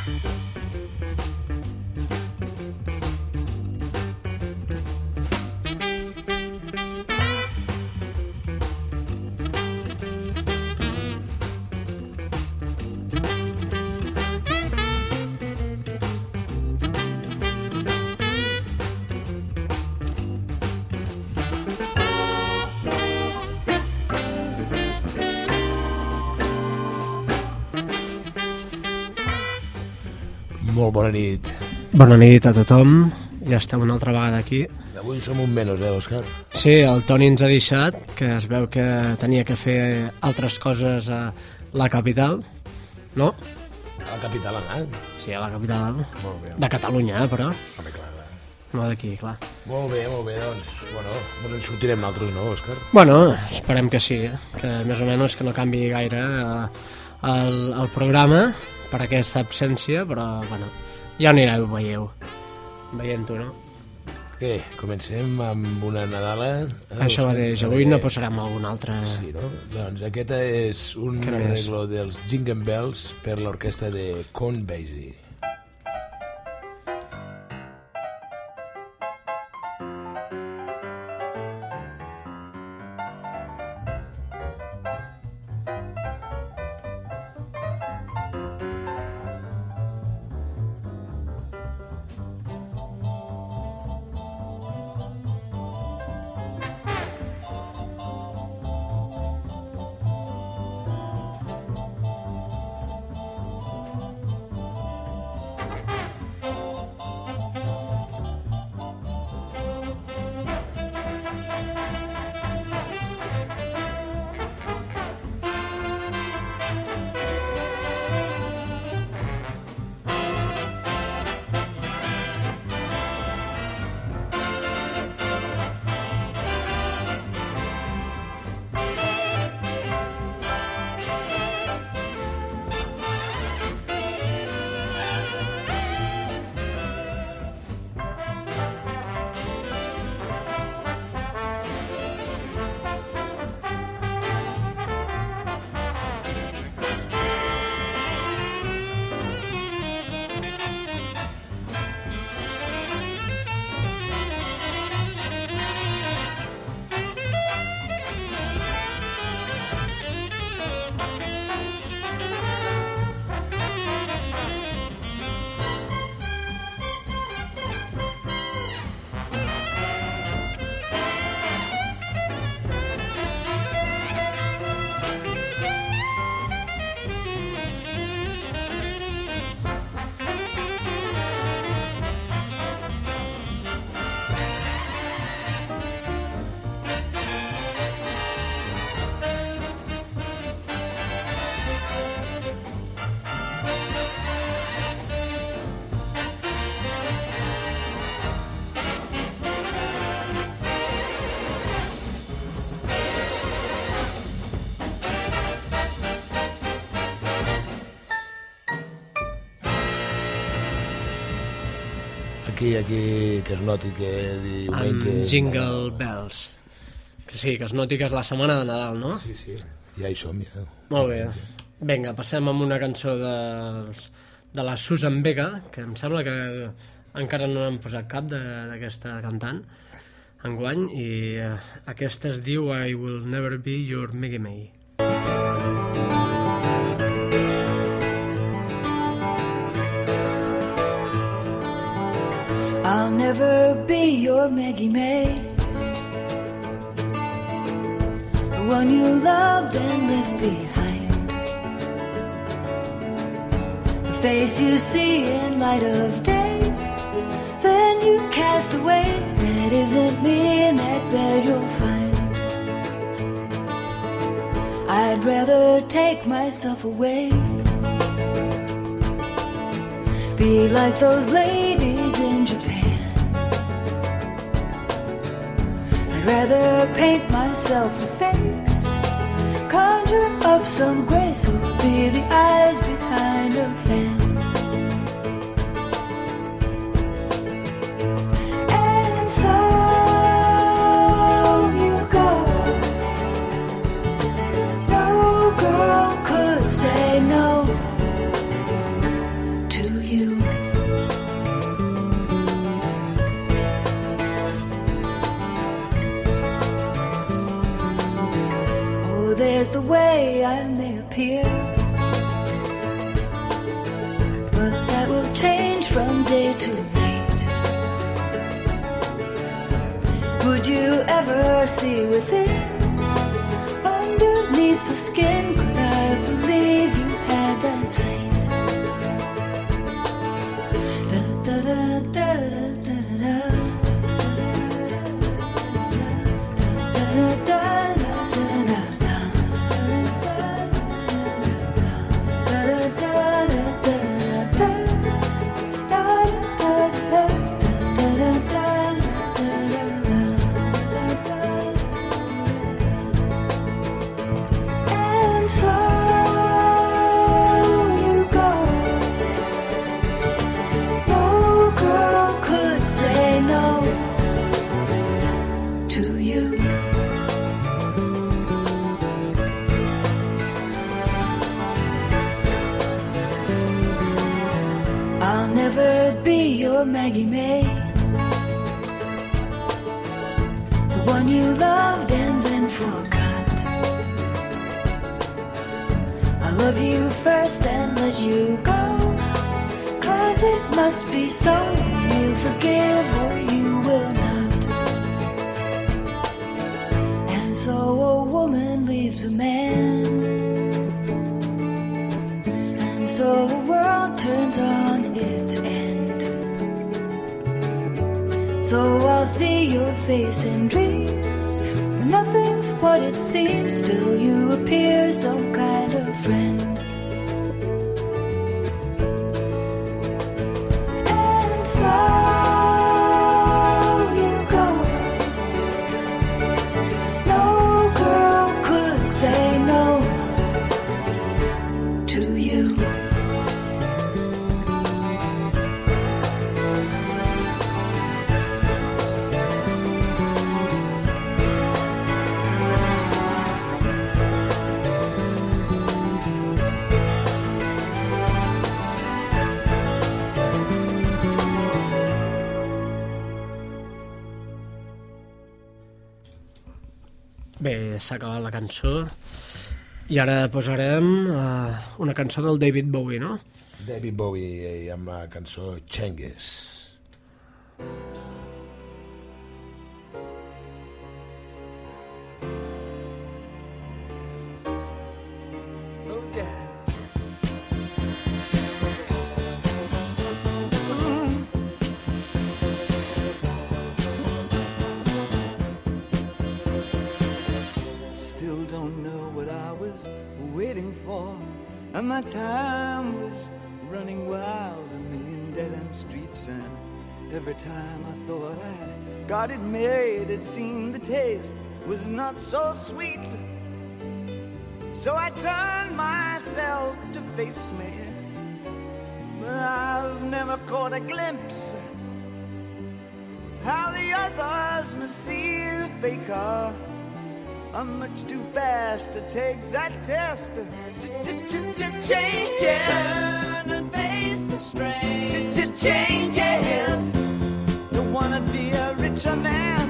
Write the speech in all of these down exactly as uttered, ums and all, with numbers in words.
Molt bona nit. Bona nit a tothom. Ja estem una altra vegada aquí. Avui som un menys, eh, Òscar? Sí, el Toni ens ha deixat, que es veu que tenia que fer altres coses a la capital, no? A la capital ha anat? Sí, a la capital. Molt bé. De Catalunya, eh, però. Home, clar. No d'aquí, clar. Molt bé, molt bé, doncs. Bueno, bueno en sortirem nosaltres, no, Òscar? Bueno, esperem que sí, eh? Que més o menys que no canvi gaire eh, el, el programa per aquesta absència, però, bueno, ja ho anireu, veieu. Veient-ho, no? Què? Comencem amb una Nadala? Eh, Això mateix, avui no posarem algun altre... Sí, no? Doncs aquest és un arreglo dels Jingle Bells per l'orquestra de Count Basie. Aquí, aquí, que es noti que diumenge... Amb Jingle Bells. Sí, que es noti que és la setmana de Nadal, no? Sí, sí, ja hi som, ja. Molt bé. Vinga, passem amb una cançó de, de la Susan Vega, que em sembla que encara no n'han posat cap d'aquesta cantant enguany, i uh, aquesta es diu I Will Never Be Your Maggie May. I'll never be your Maggie May, the one you loved and left behind, the face you see in light of day, then you cast away. That isn't me in that bed you'll find. I'd rather take myself away, be like those ladies in Japan. I'd rather paint myself a face, conjure up some grace, or be the eyes behind a fan. And so you go. No girl could say no to you. way I may appear, but that will change from day to night. Would you ever see within, underneath the skin? Could I believe you had that sight? Da da da da da da da da da. Maggie May, the one you loved and then forgot. I love you first and let you go, 'cause it must be so. You forgive or you will not. And so a woman leaves a man, and so the world turns on its end. So I'll see your face in dreams, when nothing's what it seems. Still you appear some kind of friend. And so you go. No girl could say no to you. Bé, s'ha acabat la cançó i ara posarem uh, una cançó del David Bowie, no? David Bowie amb la cançó Changes. And my time was running wild, a million dead-end streets, and every time I thought I got it made, it seemed the taste was not so sweet. So I turned myself to face me, but I've never caught a glimpse how the others must see the faker. I'm much too fast to take that test. Changes. Turn and face the strain. Changes. Don't wanna be a richer man.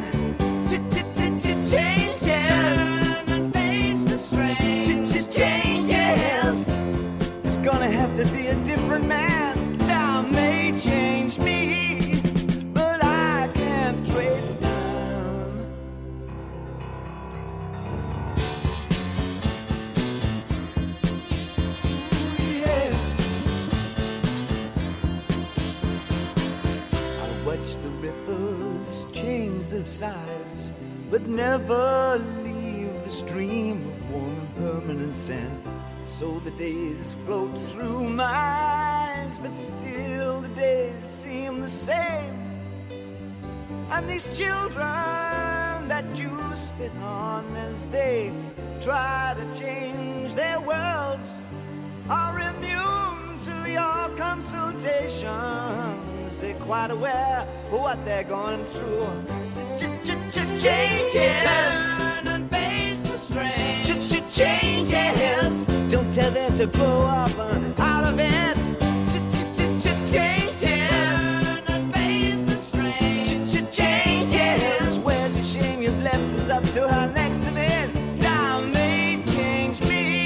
Changes. Turn and face the strain. Changes. It's gonna have to be a different man. Time may change me, but I can't trace time. Sides, but never leave the stream of warm and permanent sand. So the days float through my eyes, but still the days seem the same. And these children that you spit on as they try to change their worlds are immune to your consultations. They're quite aware of what they're going through. Changes. Turn and face the strain. Changes. Don't tell them to grow up out of it. Changes. Turn and face the strain. Changes. Where's the shame you've left us up to our next event? Time may change me,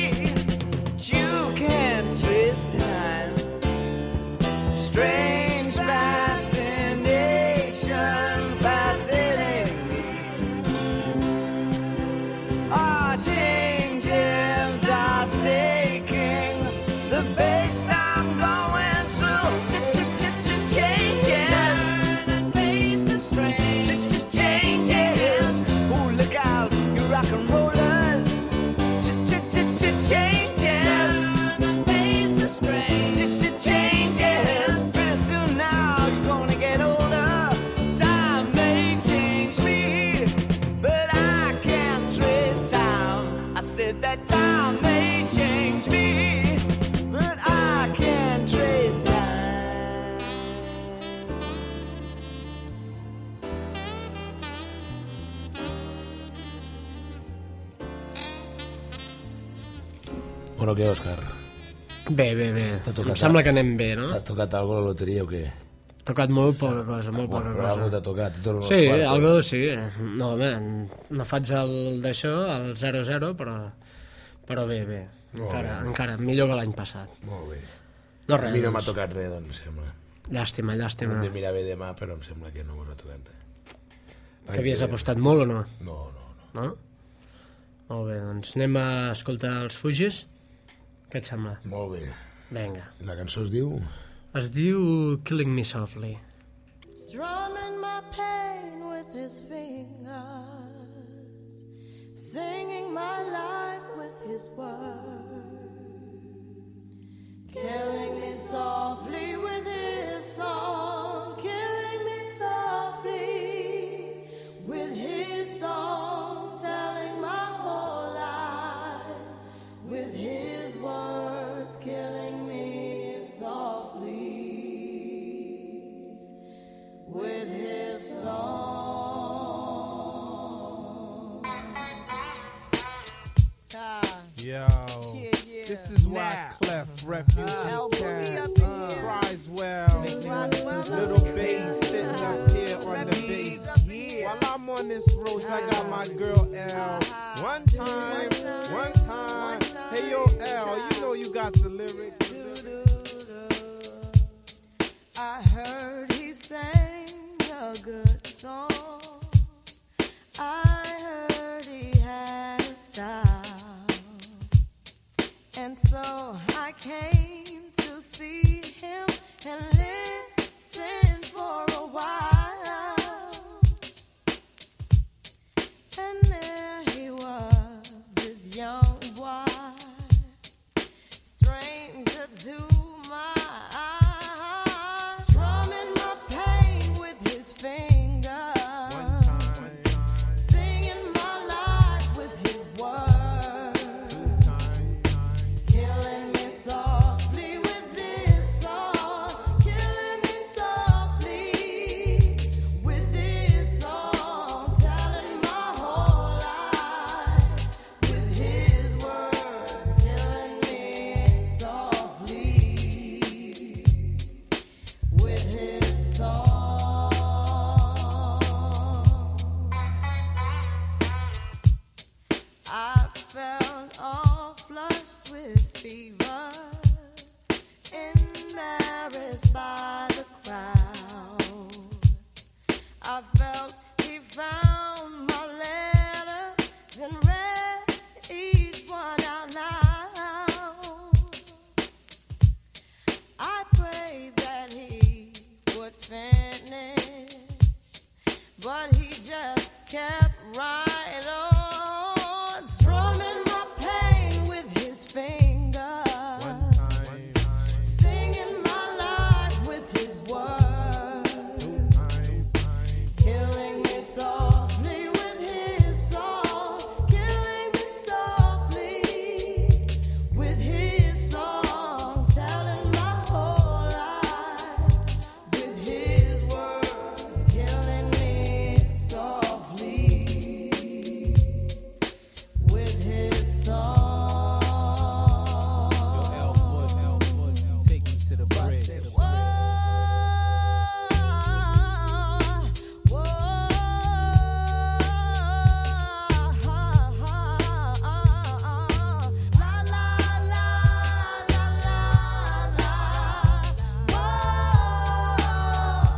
Bueno, què, Òscar? Bé, bé, bé. tocat, Em sembla que anem bé, no? T'ha tocat alguna la loteria o què? Tocat molt poca cosa, molt Bueno, poca però cosa. algo t'ha tocat. Tot Sí, algo sí. No, home, no faig el d'això, el zero zero, però, però bé, bé. Encara, encara, millor que l'any passat. Molt bé. No A res, mi no m'ha doncs. tocat res, doncs, sembla. Llàstima, llàstima. Hem de mirar bé demà, però em sembla que no m'ha tocat res. Que havies apostat molt o no? No, no, no. No? Molt bé, doncs anem a escoltar els Fugis. Què et sembla? Molt bé. Vinga. La cançó es diu... Es diu Killing Me Softly. Strumming my pain with his fingers, singing my life with his words, killing me softly with his song, killing me softly with his song, telling my whole life with his words, killing me softly with his song. Yo, Yeah, yeah. this is why Now. Clef Refugee Now, put me Cat up in here. cries well. Cries well. Little bass sitting up here on the Refugees bass. up in here. While I'm on this road, I got my girl L. One time, one time. Hey yo, L, you know you got the lyrics. I heard he sang a good song. I heard he had a style. And so I came to see him and listen for a while. And there he was, this young boy, stranger to my eyes, strumming my pain with his fingers, One time, singing my life with his words, two times, killing me softly with this song, killing me softly with this song, telling my whole life with his words, killing me softly with his song. I felt all flushed with fever, embarrassed by the crowd. I felt he found my letters and read each one out loud. I prayed that he would finish, but he just kept right on, strumming my pain with his fingers, one time, singing my life with his words, two times, killing me softly with his song, killing me softly with his song, telling my whole life with his words, killing me softly with his song. Yo, L Foot, L Foot, take me to the bridge. Whoa, whoa, la la la la la la, whoa,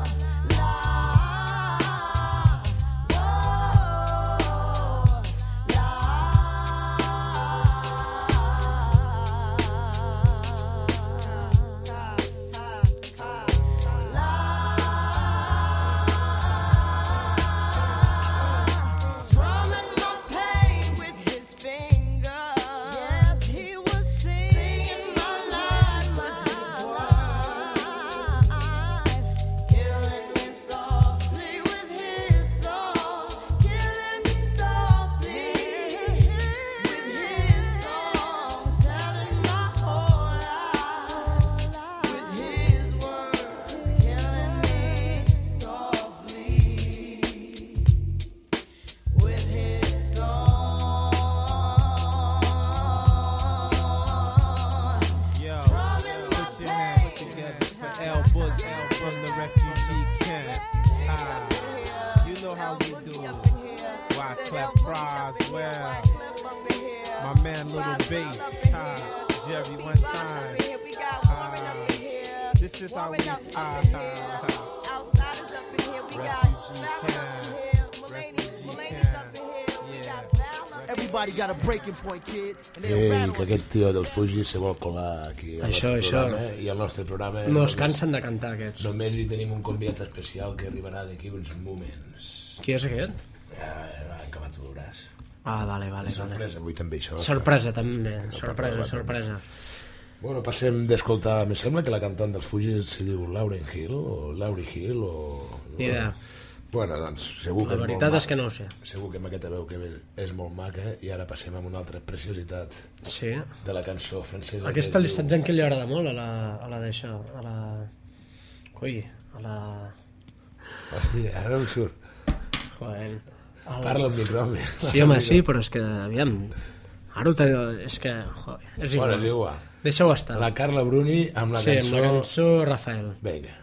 la, whoa, la. refugee camp. Ah, you know how we do. Wyclef Roswell, my man Little Bass, ah, Jerry one time. Ah, this is how we ah, ah, ah. Refugee camp, refugee camp, yeah. Everybody got a breaking point, kid. And Ei, que aquest tio dels Fugis se vol colar aquí al Això, nostre això. programa, i al nostre programa No es només- cansen de cantar, aquests. Només hi tenim un convidat especial que arribarà d'aquí uns moments. Qui és aquest? Ja, ja, acabat ho veuràs. Ah, vale, vale, vale. Sorpresa, avui també això. Sorpresa, també. Sorpresa, sorpresa. Bueno, passem d'escoltar, me sembla que la cantant dels Fugis se diu Lauryn Hill, o Lauryn Hill, o... Ni idea. Bueno, doncs, segur que La és veritat molt és que no ho sé. Segur que amb aquesta veu que ve és molt maca, i ara passem a una altra preciositat Sí. de la cançó francesa. Aquesta que li es saps diu- en què li agrada molt, a la, a la d'això, a la... Coi, a la... Hòstia, ara em surt. Joder. A la... Parla al micròfon. Sí, home, sí, però és que, aviam... Ara ho tengo... És que, joder, és igual. Bueno, és igual. Deixa-ho estar. La Carla Bruni amb la Sí, cançó... amb la cançó Rafael. Vinga.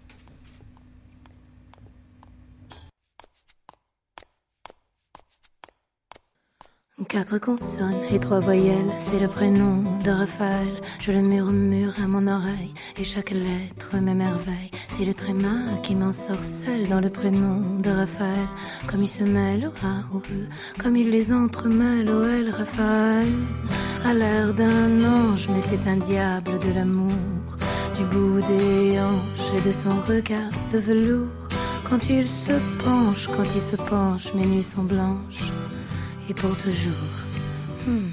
Quatre consonnes et trois voyelles, c'est le prénom de Raphaël. Je le murmure à mon oreille et chaque lettre m'émerveille. C'est le tréma qui m'ensorcelle dans le prénom de Raphaël. Comme il se mêle au A, au E, comme il les entremêle au L. Raphaël a l'air d'un ange, mais c'est un diable de l'amour. Du bout des hanches et de son regard de velours. Quand il se penche, quand il se penche, mes nuits sont blanches. Et pour toujours. Hmm.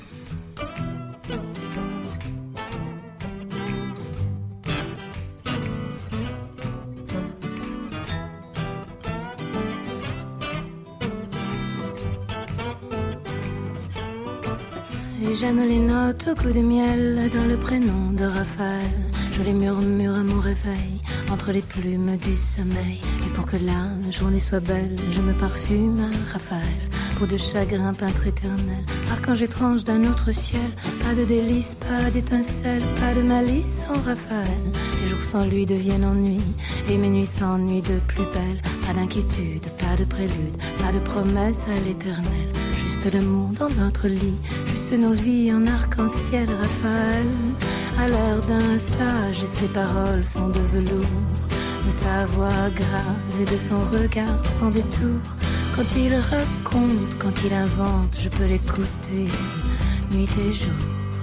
Et j'aime les notes au coup de miel dans le prénom de Raphaël. Je les murmure à mon réveil entre les plumes du sommeil. Et pour que la journée soit belle, je me parfume à Raphaël. Peau de chagrin, peintre éternel, archange étrange d'un autre ciel. Pas de délices, pas d'étincelles, pas de malice sans Raphaël. Les jours sans lui deviennent ennui, et mes nuits s'ennuient de plus belle. Pas d'inquiétude, pas de prélude, pas de promesse à l'éternel. Juste l'amour dans notre lit, juste nos vies en arc-en-ciel. Raphaël a l'air d'un sage et ses paroles sont de velours. De sa voix grave et de son regard sans détour. Quand il raconte, quand il invente, je peux l'écouter nuit et jour.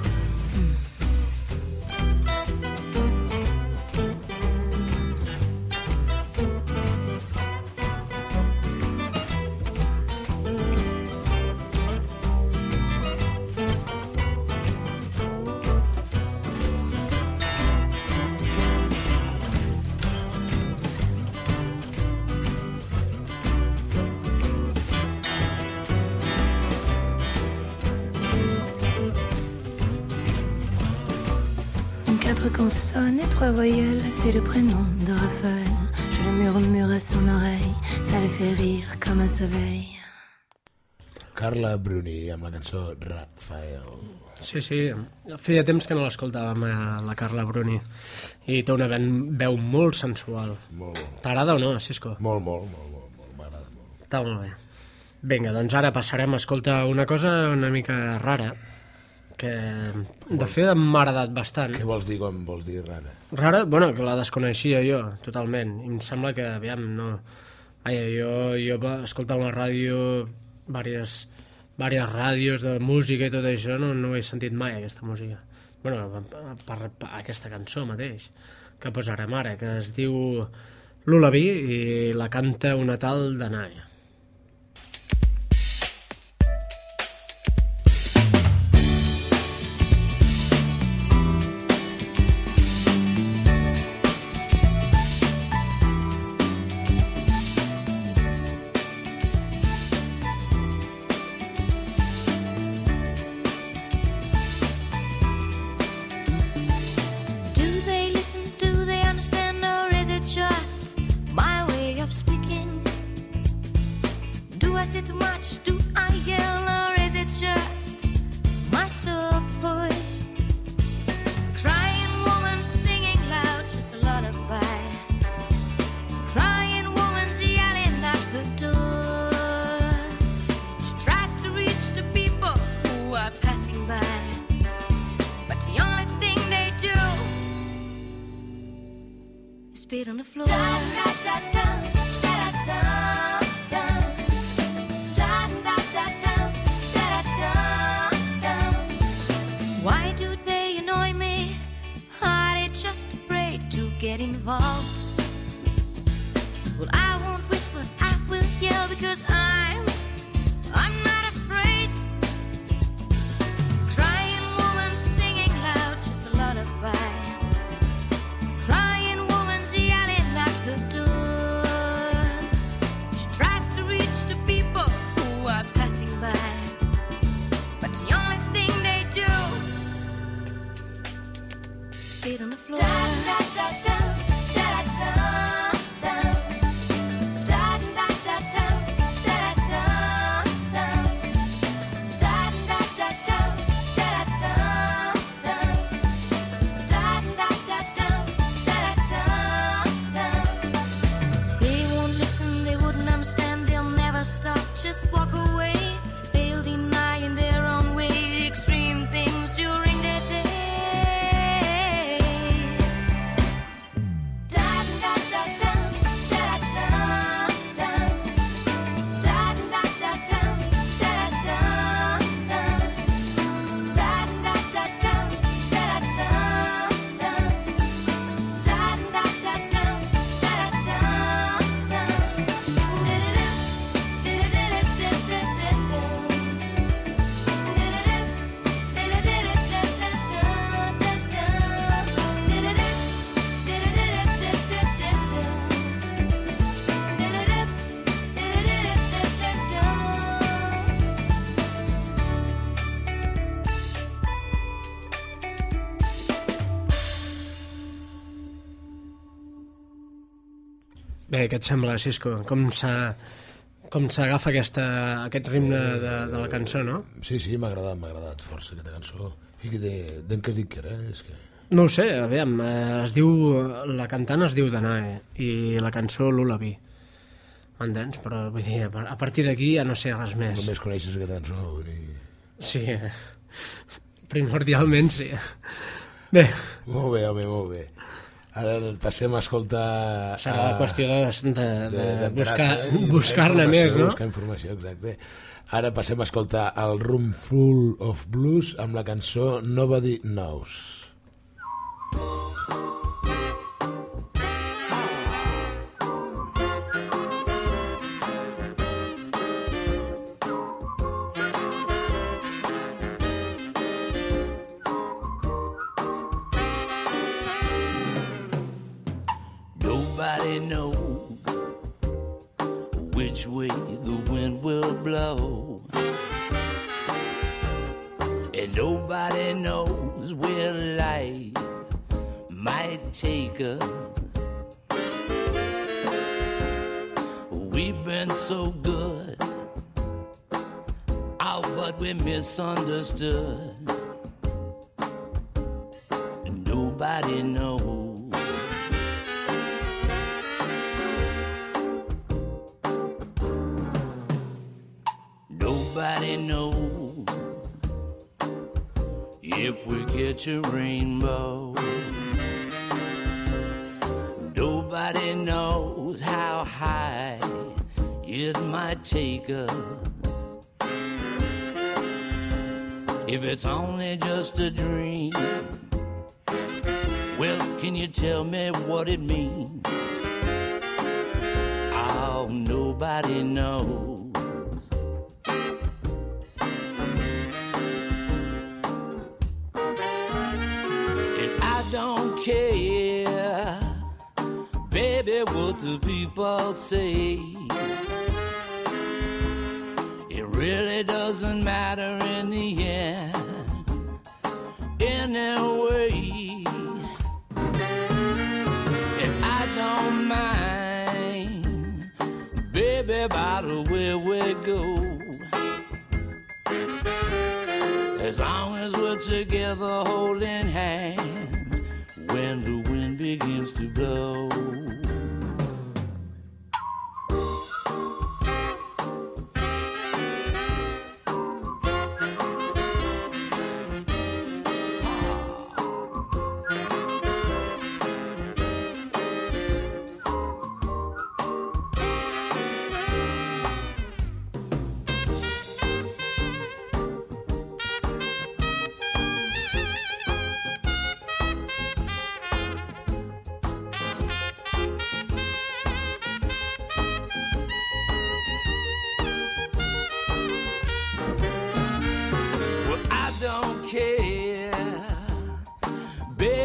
Quatre consonnes et trois voyelles, c'est le prénom de Raphaël. Je le murmure à son oreille, ça le fait rire comme un soleil. Carla Bruni amb la cançó Rafael. Sí, sí, feia temps que no l'escoltàvem a la Carla Bruni i té una veu molt sensual. Molt, T'agrada o no, Cisco? molt, molt, molt, molt, molt, m'agrada molt. Està molt bé. Vinga, doncs ara passarem a escoltar una cosa una mica rara, que de fet m'ha agradat bastant. Què vols dir quan vols dir rara? Rara, bueno, que la desconeixia jo, totalment. I em sembla que, aviam, no... Ai, jo, jo escoltant la ràdio, diverses, diverses ràdios de música i tot això, no, no he sentit mai aquesta música. Bueno, per, per aquesta cançó mateix, que posarem ara, que es diu Lullaby i la canta una tal Danae. Do they listen? Do they understand? Or is it just my way of speaking? spit on the floor. Da, da, da, da, da, da, da, da, da, da, da, da, da, da. Why do they annoy me? Are they just afraid to get involved? Well, I won't whisper, I will yell, because I'm, I'm not afraid. Crying woman singing loud, just a lullaby. Crying woman's yelling at her door. She tries to reach the people who are passing by, but the only thing they do is spit on the floor. Da, da, da, da, da, da, da. Just walk away. They'll deny in their own way the extreme things during their day. Da da da da da da da da da da da da da da da da da da da Bé, què et sembla, Cisco? Com s'ha com s'agafa aquesta, aquest ritme de, de la cançó, no? Sí, sí, m'ha agradat, m'ha agradat força aquesta cançó. I que de, d'en què es dic que era? És que... No ho sé, aviam, eh, es diu, la cantant es diu Danae i la cançó Lullaby. M'entens? Però vull dir, a partir d'aquí ja no sé res més. Només coneixes aquesta cançó. Vull dir... Sí, eh? Primordialment sí. Bé. Molt bé, home, molt bé. Ara passem a escoltar... Serà la qüestió de, de, de, de buscar, eh? buscar-ne més, no? Buscar informació, exacte. Ara passem a escoltar el Room Full of Blues amb la cançó Nobody Knows. Nobody knows which way the wind will blow, and nobody knows where life might take us. We've been so good, oh, but we misunderstood. Nobody knows. Nobody knows if we catch a rainbow. Nobody knows how high it might take us. If it's only just a dream, well, can you tell me what it means? Oh, nobody knows. Don't care, baby, what the people say. It really doesn't matter in the end, anyway. And I don't mind, baby, by the way we go, as long as we're together holding hands when the wind begins to blow.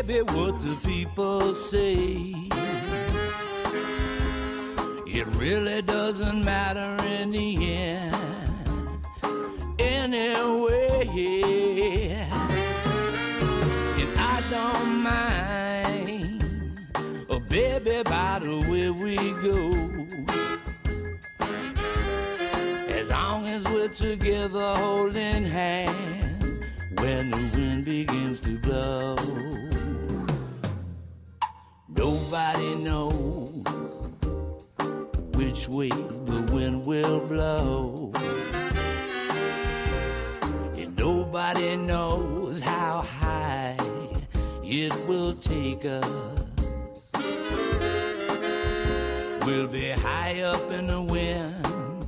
baby, what the people say. It really doesn't matter in the end. Anyway, and I don't mind, oh baby, by the way we go. As long as we're together holding hands when the wind begins to blow. Nobody knows which way the wind will blow. And nobody knows how high it will take us. We'll be high up in the wind.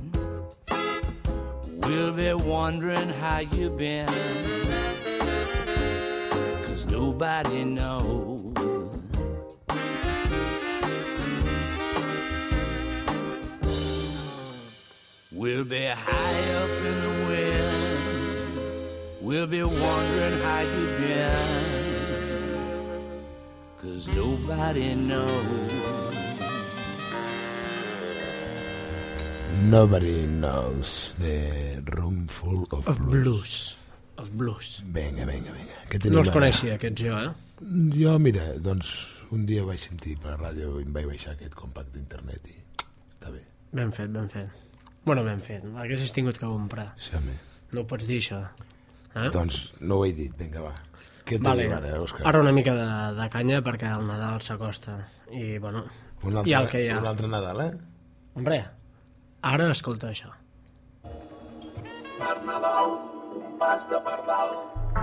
We'll be wondering how you've been. 'Cause nobody knows. We'll be high up in the wind. We'll be wondering how you've been. 'Cause nobody knows. Nobody Knows, de Room Full of, of Blues. Blues. Of Blues. Vinga, vinga, vinga. Què No tenim els ara? coneixia, aquests jo, eh? Jo, mira, doncs un dia vaig sentir per la ràdio i em vaig baixar aquest compacte d'internet i està bé. Ben fet, ben fet. Bueno, ben fet. Haguessis tingut que comprar. Sí, home. No ho pots dir, això. Eh? Doncs no ho he dit, vinga, va. Què Vale. tenim ara, Òscar? Ara una mica de, de canya perquè el Nadal s'acosta. I, bueno, Un altre, i el que hi ha. un altre Nadal, eh? Hombre, ara escolta això. Per Nadal, un pas de pardal.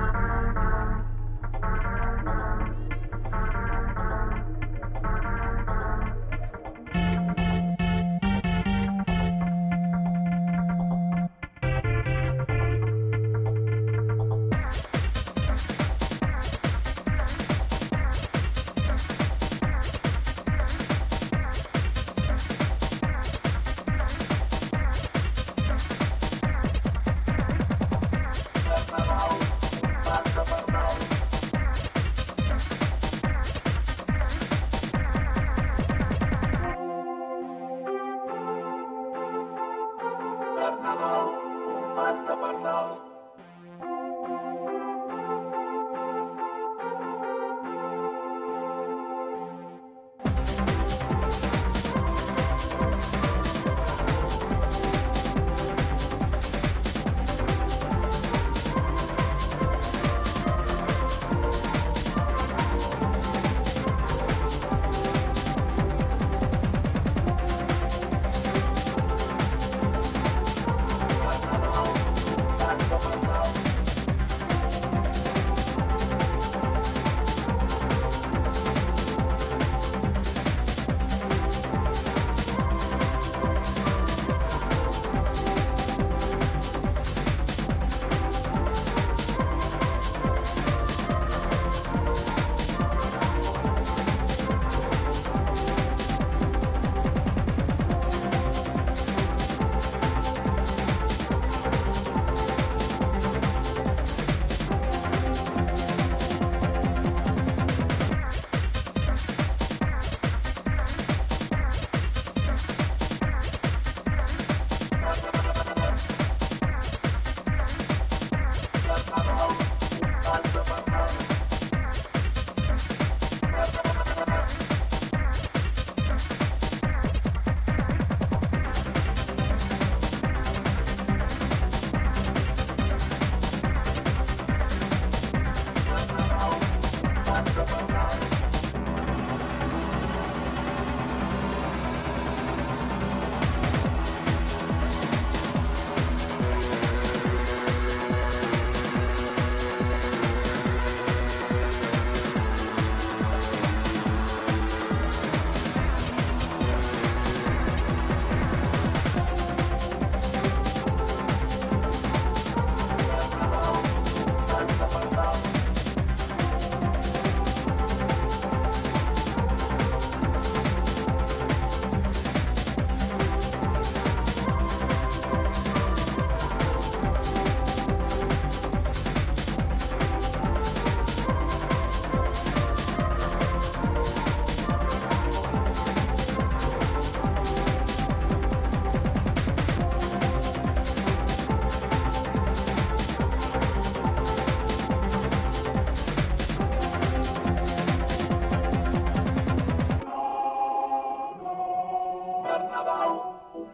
Per Nadal, un pas de pardal. Per Nadal, un pas de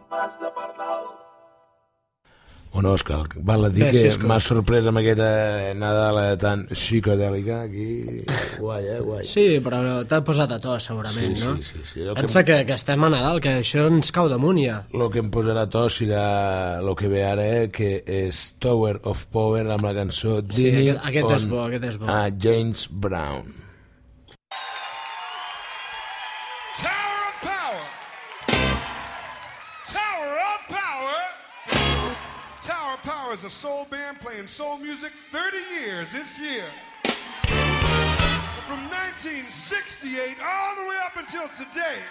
m'has de parlar. Bueno, Òscar, val a dir Bé, que Cisco. m'has sorprès amb aquesta Nadala tan psicodèlica aquí. Guai, eh? Guai. Sí, però t'ha posat a to, segurament, Sí, no? sí, sí, sí. El que Pensa que, que estem a Nadal, que això ens cau damunt ja. El que em posarà a to serà el que ve ara, eh, que és Tower of Power amb la cançó Sí, Dinning aquest- aquest on és bo, aquest és bo. a James Brown. Tower of Power. Tower of Power. Tower of Power is a soul band playing soul music thirty years this year. From nineteen sixty-eight all the way up until today.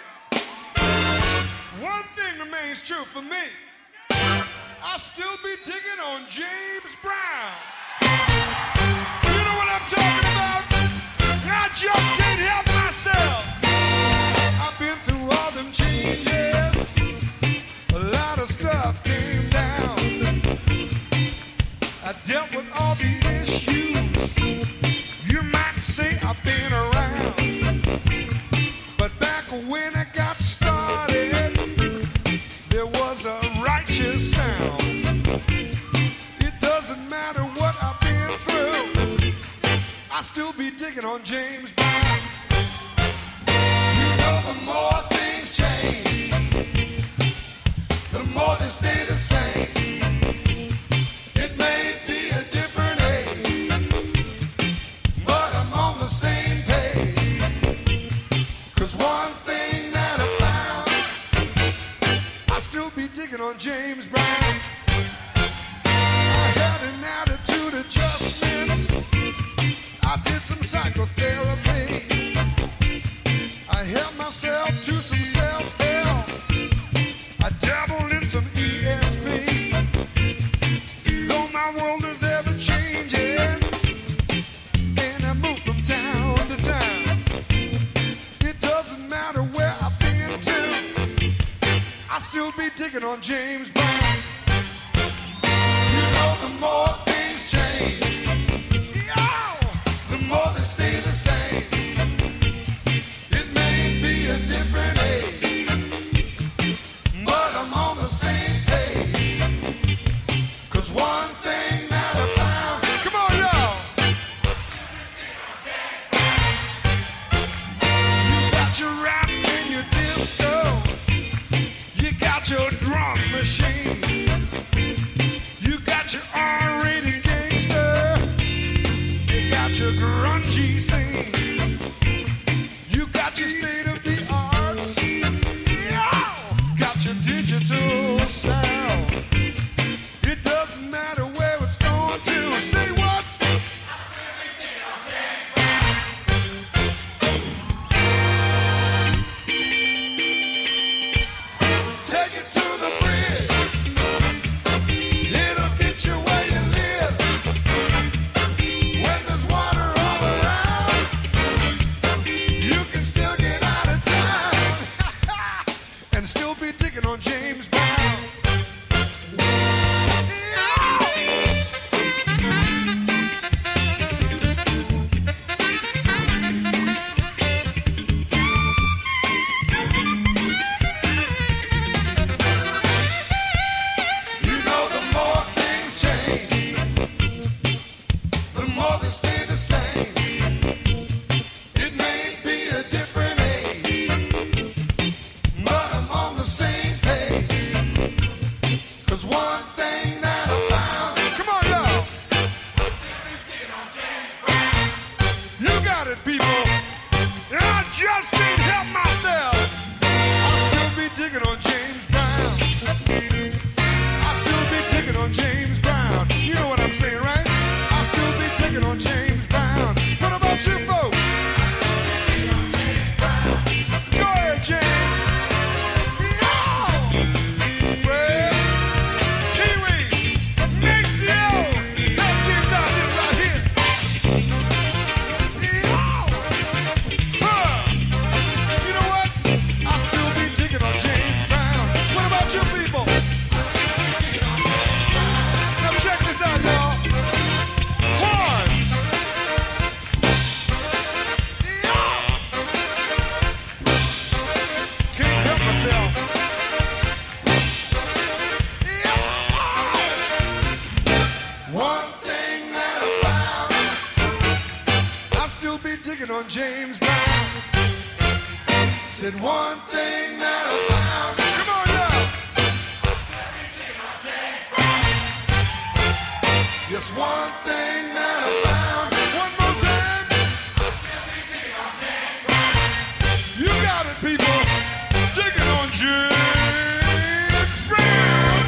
One thing remains true for me. I'll still be digging on James Brown. You know what I'm talking about? I just can't help myself. I've been through all them changes. A lot of stuff came down. I dealt with all the issues. You might say I've been around. But back when I got started, there was a righteous sound. It doesn't matter what I've been through, I'll still be digging on James Brown. You know, the more things change, the more they stay the same. It may be a different age, but I'm on the same page. 'Cause one thing that I found, I'll still be digging on James Brown. I had an attitude adjustment. I did some psychotherapy. I helped myself to some self-help. I dabbled in some E S P. Though my world is ever changing, and I move from town to town, it doesn't matter where I've been to, I'll still be digging on James Brown. You know, the more things change, yo, the more they stay the same. It may be a different age, but I'm on the same page. 'Cause one thing that I found, come on, y'all. You got your rap and your disco. You got your drum machine. You got your R-rated gangster. You got your grungy scene. You got your state-of-the-art. Yeah. Got your digital sound. It doesn't matter where it's going to. Say what? Take it to the bridge. It'll get you where you live. When there's water all around, you can still get out of said one thing that I found. Come on, y'all. Yes, one thing that I found. One more time. You got it, people. Digging on James Brown.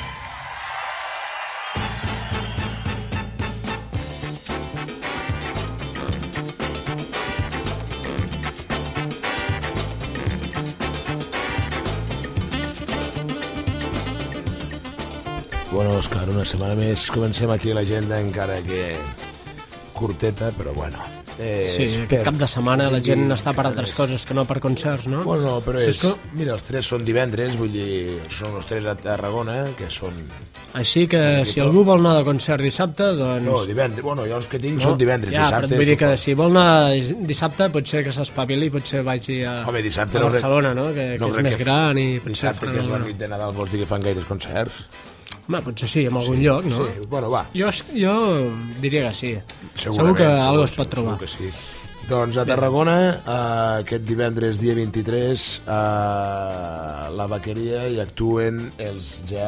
Bueno, Òscar, una setmana més comencem aquí l'agenda, encara que curteta, però bueno. Eh, Sí, aquest cap de setmana la gent està per altres coses que no per concerts, no? Bueno, però Sí, és... que... Mira, els tres són divendres, vull dir, són els tres a Tarragona, que són... Així que si algú vol anar de concert dissabte, doncs... No, divendres, bueno, jo els que tinc no? són divendres, ja, dissabte... Ja, però vull dir que si vol anar dissabte potser que s'espavili, potser vagi a, Home, dissabte a no Barcelona, no? Que, no que és més que gran i potser... Dissabte, que és la nit de Nadal, vols dir que fan gaires concerts? Home, potser sí, en algun sí, lloc, no? Sí, bueno, va. Jo, jo diria que sí. Segurament, segur que segur, algo es segur, pot trobar. Segur que sí. Doncs a Tarragona, eh, aquest divendres dia vint-i-tres, a eh, la Vaqueria hi actuen els ja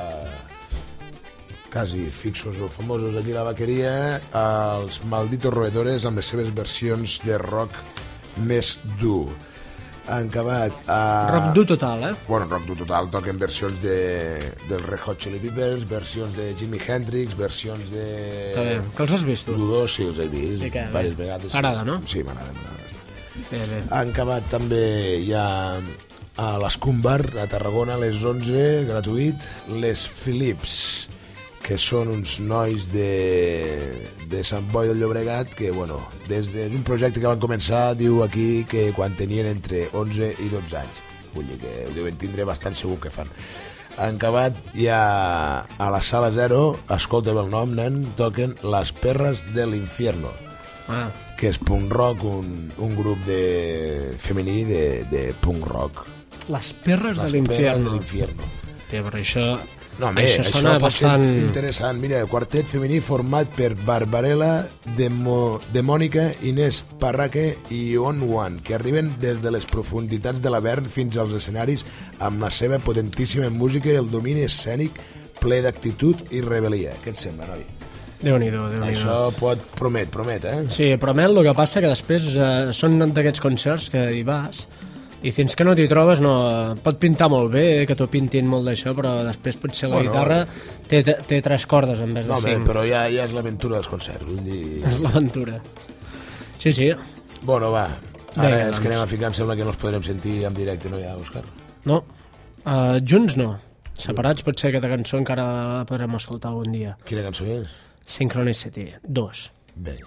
quasi fixos o famosos aquí a la Vaqueria, els Malditos Roedores amb les seves versions de rock més dur. Han acabat... Uh, rock dur total, eh? Bueno, rock dur total, toquen versions de, del Red Hot Chili Peppers, versions de Jimi Hendrix, versions de... Està bé, que els has vist tu? Dudós, sí, els he vist, sí, que, diverses vegades. T'agrada, no? Sí, m'agrada, m'agrada. Bé, bé. Han acabat també ja a l'Escumbar, a Tarragona, a les onze, gratuït, les Philips, que són uns nois de, de Sant Boi del Llobregat, que, bueno, des de, és un projecte que van començar, diu aquí, que quan tenien entre onze i dotze anys. Vull dir que ho deuen tindre bastant segur que fan. Han acabat ja a la Sala Zero, escolta'm el nom, nen, toquen Las Perras de l'Infierno, ah. que és punk rock, un, un grup de femení de, de punk rock. Las Perras Las de l'Infierno. l'Infierno. Tia, però això... No, home, això, això sona pot bastant... ser interessant. Mira, quartet femení format per Barbarella, Demo, Demònica, Inés Parraque i On One, que arriben des de les profunditats de l'Avern fins als escenaris amb la seva potentíssima música i el domini escènic ple d'actitud i rebel·lia. Què et sembla, noi? Déu-n'hi-do, Déu-n'hi-do. Això pot, promet, promet, eh? Sí, promet, el que passa que després eh, són d'aquests concerts que hi vas i fins que no t'hi trobes no, pot pintar molt bé, que t'ho pintin molt d'això, però després potser la bueno, guitarra té, té tres cordes en vez de no, cinc. No, però ja, ja és l'aventura dels concerts, vull dir... És l'aventura. Sí, sí. Bueno, va, ara Vinga, ens doncs. que anem a ficar, em sembla que no els podrem sentir en directe, no ja, Òscar? No, uh, junts no. Separats potser aquesta cançó encara la podrem escoltar algun dia. Quina cançó és? Synchronicity, dos. Vinga.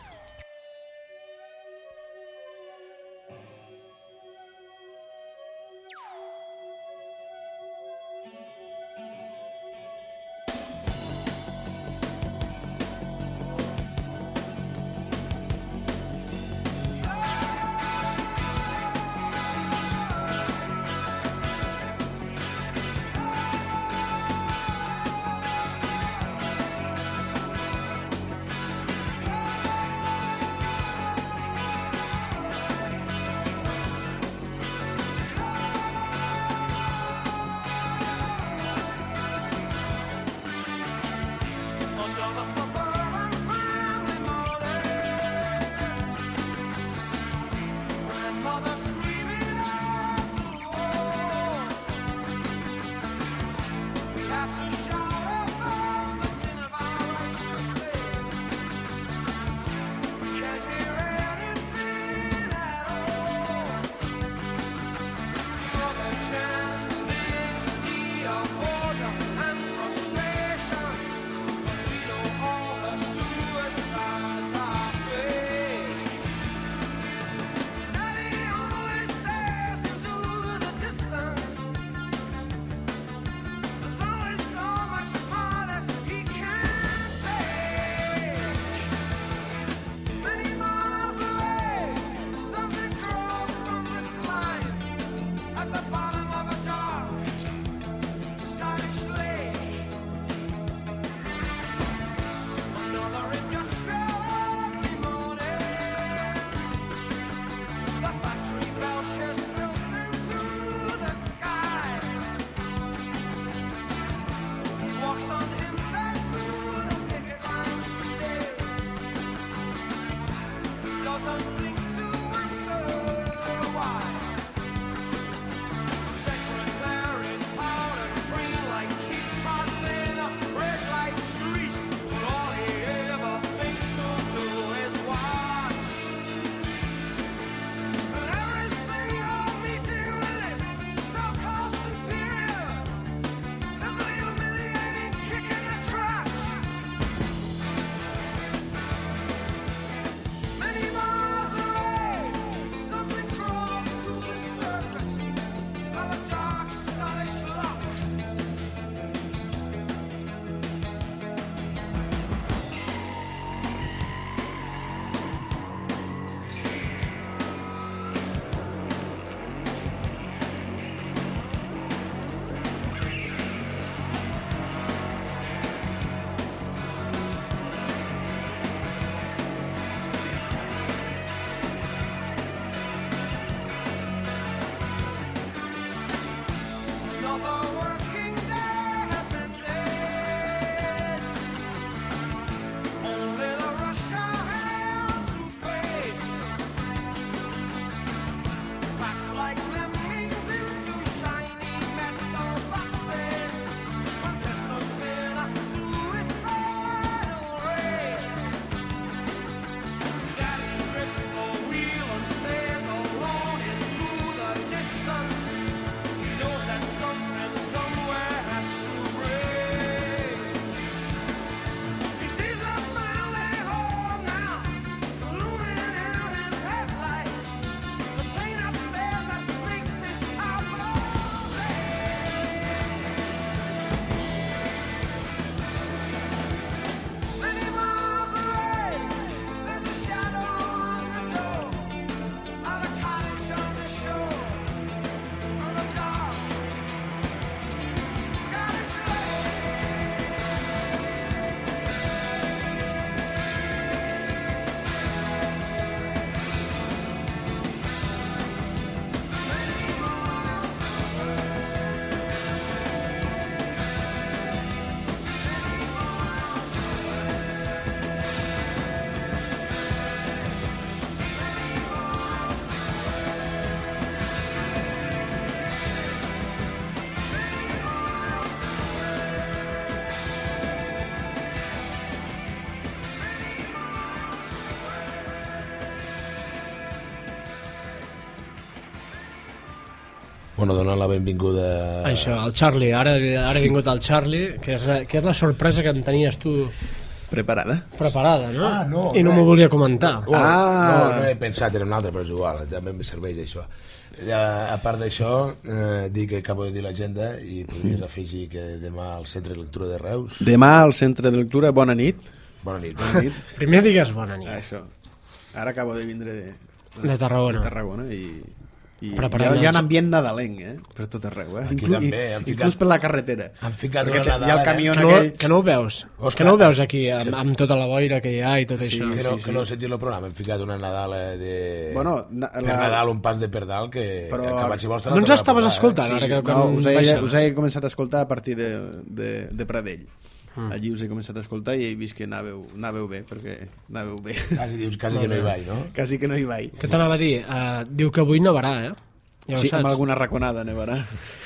Bueno, donant la benvinguda... Això, el Charlie, ara, ara ha vingut el Charlie, que és, que és la sorpresa que en tenies tu... Preparada? Preparada, no? Ah, no. I no m'ho volia comentar. Oh, ah. No, no he pensat en un altre, però és igual, també em serveix això. A, a part d'això, eh, dic que acabo de dir l'agenda i podries afegir que demà al Centre de Lectura de Reus... Demà al Centre de Lectura, bona nit. Bona nit. Bona nit. Primer digues bona nit. Ah, això. Ara acabo de vindre de... De Tarragona. De Tarragona i... I hi ha, Preparant hi ha un els- ambient nadalenc, eh? Per tot arreu, eh? Aquí Inclu- també, i- han ficat- Inclús per la carretera. Han ficat Perquè una hi ha el Nadala, camió eh? Que no, aquell... que no ho veus, Òscar, que no ho veus aquí amb, amb tota la boira que hi ha i tot Sí, això. Que no, sí, sí. que no sentit el programa, hem ficat una Nadala de... Bueno, na- per la- Nadal, un pas de perdal que... Però- que si vols te No ens la torno a estaves posar, escoltant, eh? ara que No, quan us he, baixaves. us he començat a escoltar a partir de, de, de Pradell. Mm. Allí us he començat a escoltar i he vist que anàveu, anàveu bé, perquè anàveu bé. Quasi dius, quasi que no hi vaig, no? Quasi que no hi vaig. Què t'anava a dir? Uh, diu que avui nevarà, eh? Ja ho Sí, saps. amb alguna raconada nevarà.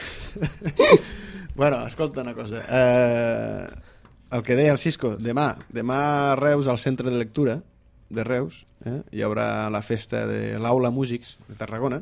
Bueno, escolta una cosa. Eh, el que deia el Cisco, demà, demà a Reus, al Centre de Lectura de Reus, eh, hi haurà la festa de l'Aula Músics de Tarragona,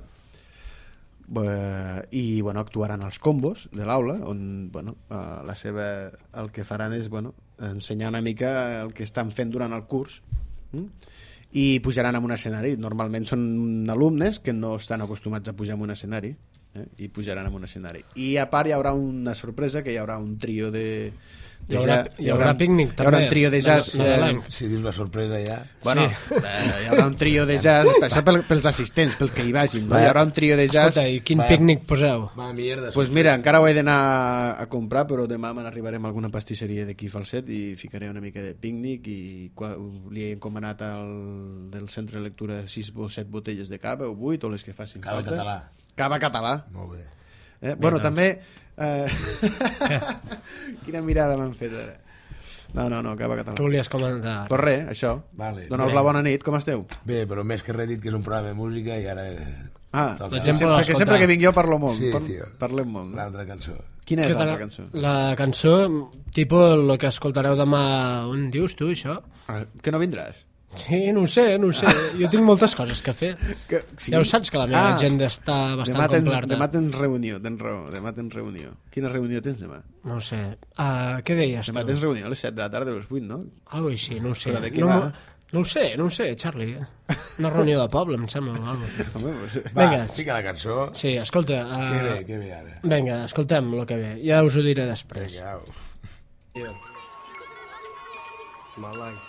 eh, i bueno, actuaran els combos de l'aula, on bueno, eh, la seva, el que faran és bueno, ensenyar una mica el que estan fent durant el curs, mm? i pujaran en un escenari. Normalment són alumnes que no estan acostumats a pujar en un escenari, eh? I pujaran en un escenari. I a part hi haurà una sorpresa, que hi haurà un trio de... de Hi haurà- ja- hi haurà pícnic, hi haurà també, un trio de jazz, de- nadalenc. eh, Si dius la sorpresa ja... bueno, Sí. eh, hi haurà un trio de jazz, això pel, pels assistents, pels que hi vagin, no? Hi haurà un trio de jazz. Escolta, i quin Va. pícnic poseu? Va, mierda. Pues mira, encara ho he d'anar a comprar, però demà me n'arribarem a alguna pastisseria d'aquí Falset i ficaré una mica de pícnic i qua- li he encomanat al, del centre de lectura sis o set botelles de cava o vuit o les que facin Cava falta. català. Cava català. Molt bé. Eh? Bueno, doncs. també... Eh... Quina mirada m'han fet ara. No, no, no, cava català. Què volies comentar? Pues res, això. Vale. Doneu-vos la bona nit, com esteu? Bé, però més que res dit que és un programa de música i ara... Ah, Toca. La gent pot perquè escoltar. sempre que vinc jo parlo molt. Sí, Par- tio. Parlem molt. No? L'altra cançó. Quina és Què l'altra t'agrada? cançó? La cançó, tipus el que escoltareu demà... On dius tu, això? Ah, que no vindràs? Sí, no ho sé, no ho sé. Jo tinc moltes coses que fer. Que, sí. Ja ho saps que la meva Ah, agenda està bastant demà tens, completa. demà tens reunió, tens raó, demà tens reunió. Quina reunió tens demà? No ho sé. Uh, què deies Demà tu? tens reunió a les set de la tarda o a les vuit, no? Algo així, no ho sé. Però de què no, va? m'ho- no ho sé, no ho sé, Charlie. Una reunió de poble, em sembla. O algo. Home, pues, Va, Vinga. fica la cançó. Sí, escolta... Uh, Què ve, què ve ara? Vinga, escoltem el que ve. Ja us ho diré després. Vinga, au. Yeah. It's my life.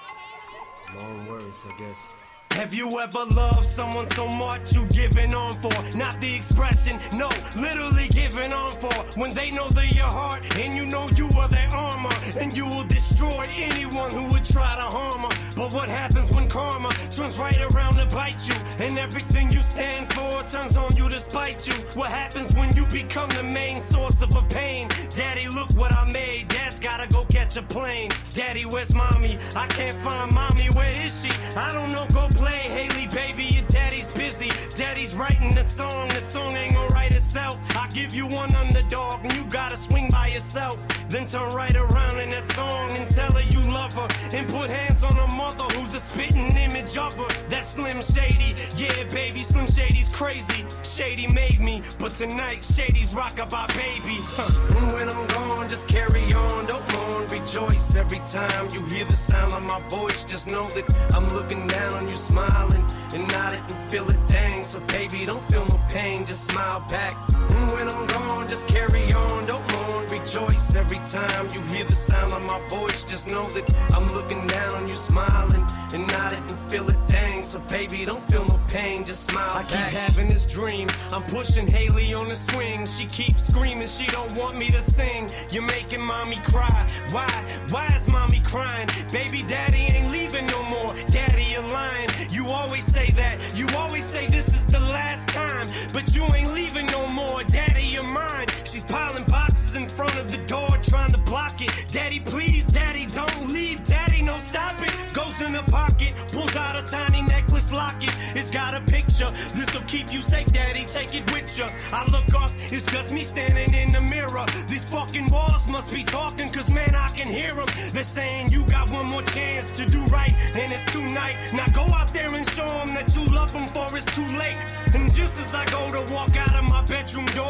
Long words, I guess. Have you ever loved someone so much you giving on for? Not the expression, no, literally giving on for. When they know they're your heart and you know you are their armor, and you will destroy anyone who would try to harm her. But what happens when karma turns right around to bite you, and everything you stand for turns on you to spite you? What happens when you become the main source of a pain? Daddy, look what I made. Dad's gotta go catch a plane. Daddy, where's mommy? I can't find mommy. Where is she? I don't know. Go play, Haley, baby. Your daddy's busy. Daddy's writing the song. The song ain't gonna write itself. I give you one underdog, and you gotta swing by yourself. Then turn right around in that song and tell her you love her, and put hands on her mother, who's a spitting image of her. That's Slim Shady. Yeah, baby, Slim Shady's crazy. Shady made me, but tonight Shady's rockabye baby. Huh. And when I'm gone, just carry on, don't mourn, rejoice. Every time you hear the sound of my voice, just know that I'm looking down on you, smiling and nodding and feel it, dang. So baby, don't feel no pain, just smile back. And when I'm gone, just carry on, don't mourn, rejoice. Every time you hear the sound of my voice, just know that I'm looking down on you, smiling and nodding and feel it, dang. So baby, don't feel no pain, just smile I back. I keep having this dream, I'm pushing Haley on the swing. She keeps screaming, she don't want me to sing. You're making mommy cry. Why? Why is mommy crying? Baby, daddy ain't leaving no more. Daddy, you're lying. You always say that. You always say this is the last time, but you ain't leaving no more. Daddy, you're mine. She's piling boxes in front of the door, trying to block it. Daddy, please, daddy, don't leave. Daddy, no, stop it. Goes in the pocket, pulls out a tiny necklace locket. It's got a picture. This'll keep you safe, daddy. Take it with you. I look up, it's just me standing in the mirror. These fucking walls must be talking, cause man, I can hear them. They're saying you got one more chance to do right, and it's tonight. Now go out there and show them that you love them, for it's too late. And just as I go to walk out of my bedroom door,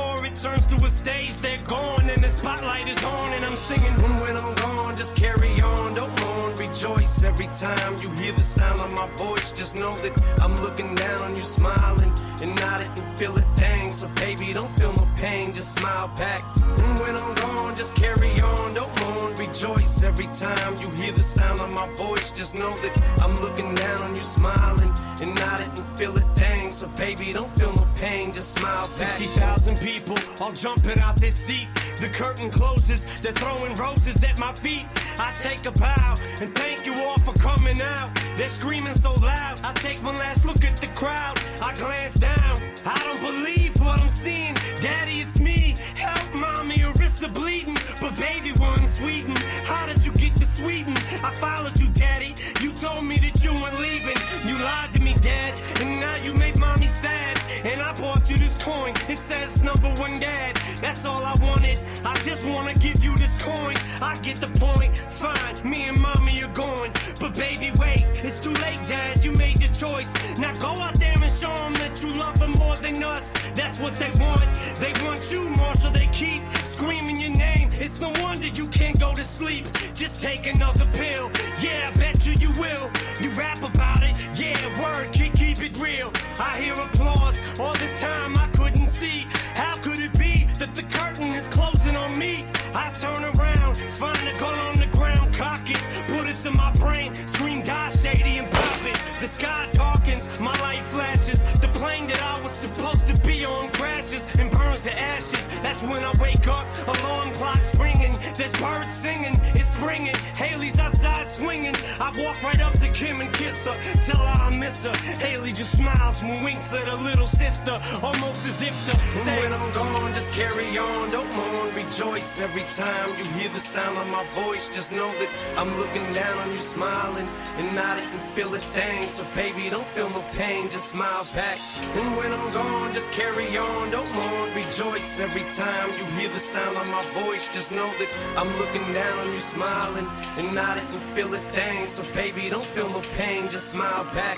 stage, they're gone, and the spotlight is on, and I'm singing. And when I'm gone, just carry on, don't mourn, rejoice. Every time you hear the sound of my voice, just know that I'm looking down on you, smiling and nodding and feel a thing. So baby, don't feel no pain, just smile back. And when I'm gone, just carry on, don't mourn, rejoice. Every time you hear the sound of my voice, just know that I'm looking down on you, smiling and nodding and feel a thing. So baby, don't feel no pain, just smile back. sixty thousand people all jumping out their seat. The curtain closes, they're throwing roses at my feet. I take a bow and thank you all for coming out. They're screaming so loud, I take one last look at the crowd. I glance down, I don't believe what I'm seeing. Daddy, it's me, help mommy, your wrists are bleeding. But baby, we're in Sweden, how did you get to Sweden? I followed you, daddy, you told me that you weren't leaving. You lied to me, dad, and now you made mommy sad. And I bought you this coin, it says number one dad. That's all I wanted, I just wanna give you this coin. I get the point, fine, me and mommy are going. But baby, wait, it's too late, dad, you made your choice. Now go out there and show them that you love them more than us. That's what they want, they want you more, so they keep screaming your name. It's no wonder you can't go to sleep, just take another pill. Yeah, I bet you you will, you rap about it. Yeah, word, keep, keep it real. I hear applause, all this time I couldn't see. How could it be that the curtain is closing on me? I turn around, find a gun on the ground, cock it, put it to my brain, scream God shady and pop it. The sky darkens, my light flashes, the plane that I was supposed to be on crashes and burns to ashes. That's when I wake up, alarm clock's ringing, there's birds singing, it's springing, Haley's outside swinging. I walk right up to Kim and kiss her, tell her I miss her. Haley just smiles and winks at her little sister, almost as if to say, when I'm gone, just carry on, don't mourn, rejoice. Every time you hear the sound of my voice, just know that I'm looking down on you, smiling and nodding and feel a thing. So baby, don't feel no pain, just smile back. And when I'm gone, just carry on, don't mourn, rejoice. Every time you hear the sound of my voice, just know that I'm looking down on you, smiling and nodding and feel a thing. So baby, don't feel no pain, just smile back.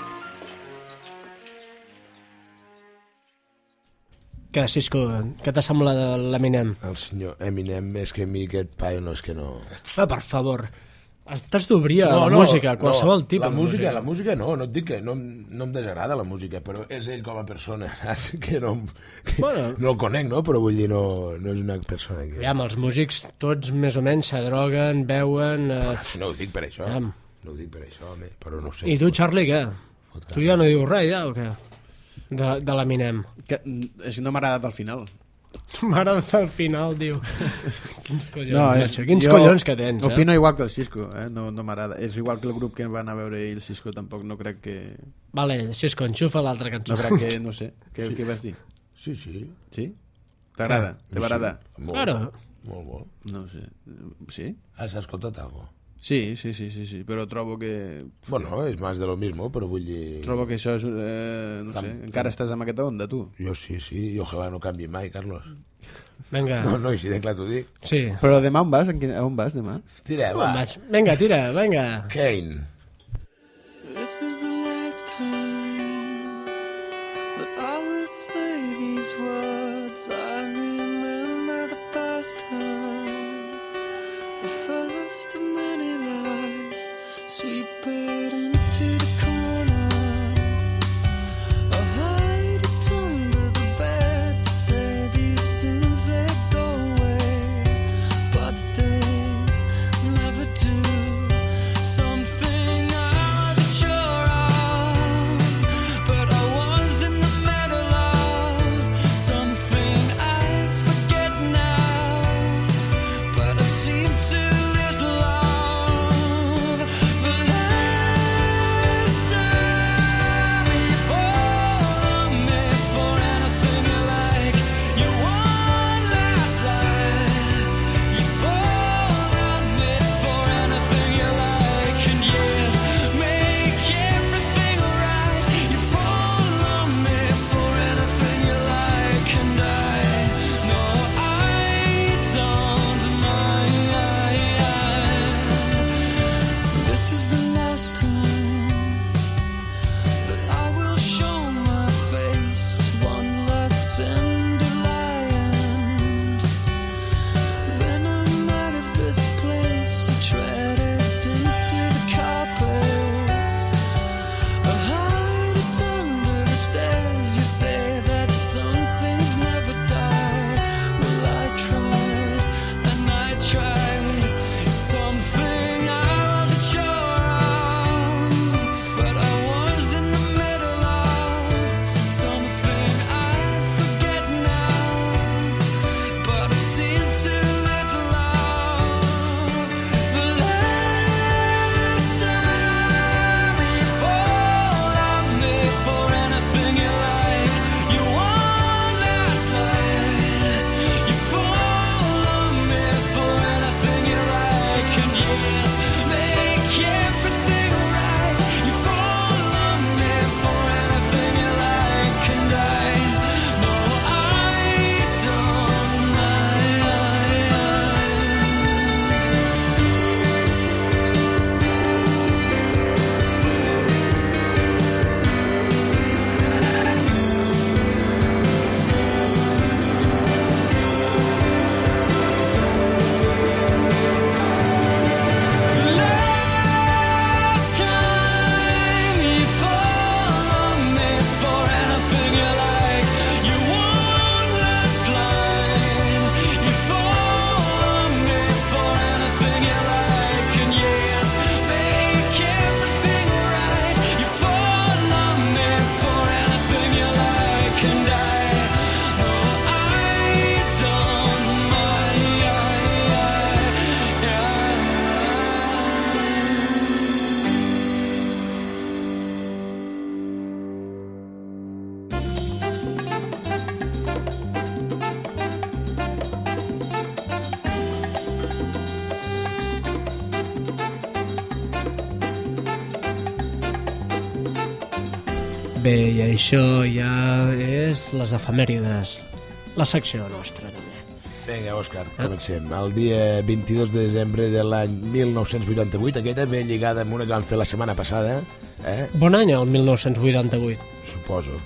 Què, Cisco, què t'ha semblat de l'Eminem? El senyor Eminem, és que a mi aquest paio no és que no... Ah, per favor, t'has d'obrir a no, la no, música, qualsevol no, tipus la de música. música. La música no, no et dic que no, no em desagrada la música, però és ell com a persona, saps? Que no, que bueno, no el conec, no? Però vull dir, no, no és una persona que... Aviam, els músics tots més o menys s'adroguen, beuen... Eh... No ho dic per això, Aviam. no ho dic per això, home, però no ho sé. I tu, Charlie, què? Fotre. Tu ja no dius res, ja, o què? De, de l'Eminem. Que, és que no m'ha agradat al final. M'ha agradat al final, diu. Quins collons, no, és, quins collons que tens, eh? Opino igual que el Cisco, eh? No, no m'agrada. És igual que el grup que va anar a veure i el Cisco tampoc no crec que... Vale, Cisco, enxufa l'altra cançó. No crec que, no sé, què, sí. Què vas dir? Sí, sí. Sí? T'agrada? Te va agradar? Sí. Claro. Molt bo. No sé. Sí? Has escoltat algo? Sí, sí, sí, sí, sí, però trobo que... Bueno, és més de lo mismo, però vull dir... Trobo que això és... Eh, no tam, sé, encara tam... estàs amb aquesta onda, tu? Jo sí, sí, i ojalà no canvi mai, Carlos. Vinga. No, no, així de clar t'ho dic. Sí. Però demà on vas? A on vas demà? Tira, va. Vinga, tira, vinga. Kane. This is the last time that I will say these words. I remember the first time, the first of many lies, sweep it into the corner. I hide it under the bed to say these things that go away, but they never do. Something Bé, i això ja és les efemèrides, la secció nostra també. Vinga, Òscar, comencem. El dia vint-i-dos de desembre de l'any mil nou-cents vuitanta-vuit, aquesta ve lligada amb una que vam fer la setmana passada. Eh? Bon any, el mil nou-cents vuitanta-vuit. Suposo.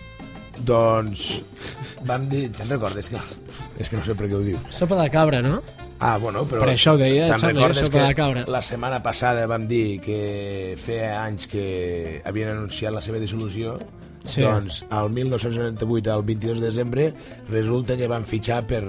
Doncs vam dir... Te'n recordes? Que... És que no sé per què ho diu. Sopa de cabra, no? Ah, bueno, però... Per això ho deia, te'n sembla, recordes sopa de que cabra. la setmana passada vam dir que feia anys que havien anunciat la seva dissolució. Sí. Doncs el mil nou-cents noranta-vuit, el vint-i-dos de desembre, resulta que van fitxar per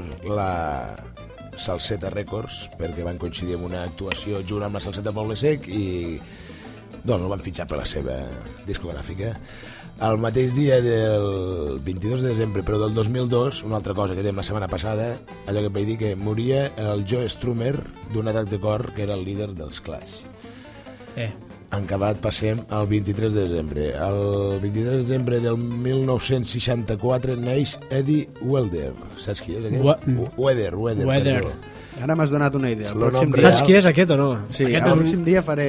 la Salseta Records, perquè van coincidir amb una actuació junt amb la Salseta Poble Sec i doncs el van fitxar per la seva discogràfica. El mateix dia del vint-i-dos de desembre, però del dos mil dos, una altra cosa que dèiem la setmana passada, allò que et vaig dir que moria el Joe Strummer d'un atac de cor, que era el líder dels Clash. Eh. En acabat passem al vint-i-tres de desembre. El vint-i-tres de desembre del mil nou-cents seixanta-quatre neix Eddie Weather. Saps qui és aquest? We- Weather, Weather. Weather. perdó. Ara m'has donat una idea. El Lo pròxim nom dia- Saps qui és aquest o no? Sí, Aquest el un- pròxim dia faré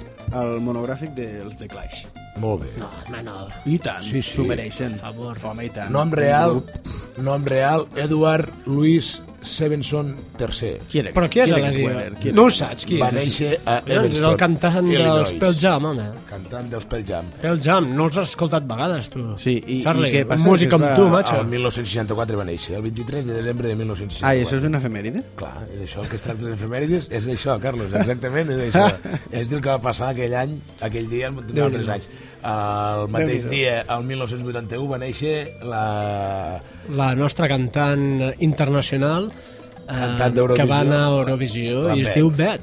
el monogràfic dels The Clash. Molt bé. No, home, no. I tant, Sí, sí. s'ho mereixen. Per favor. Home, i tant. Nom real, nom real, Edward Louis Stevenson tercer. Qui era? Però qui és era la aquest diva? Weather? Qui era? No ho saps, qui Va és? néixer a És Evanston, el cantant Illinois. dels Pearl Jam, home. Cantant dels Pearl Jam. Pearl Jam, no els has escoltat vegades, tu. Sí, i, Charlie, i què passa? un músic Que es com va- tu, macho. El mil nou-cents seixanta-quatre va néixer, el vint-i-tres de desembre de mil nou-cents Ah, seixanta-quatre. i això és una efemèride? Clar, és això, el que es tracta d'efemèrides és això, Carlos, exactament és això. És el que va passar aquell any, aquell dia, en altres anys. El mateix Déu-n'hi-do. dia, el mil nou-cents vuitanta-u, va néixer la... La nostra cantant internacional eh, Cantant d'Eurovisió. que va anar a Eurovisió La i es Bet. diu Bet.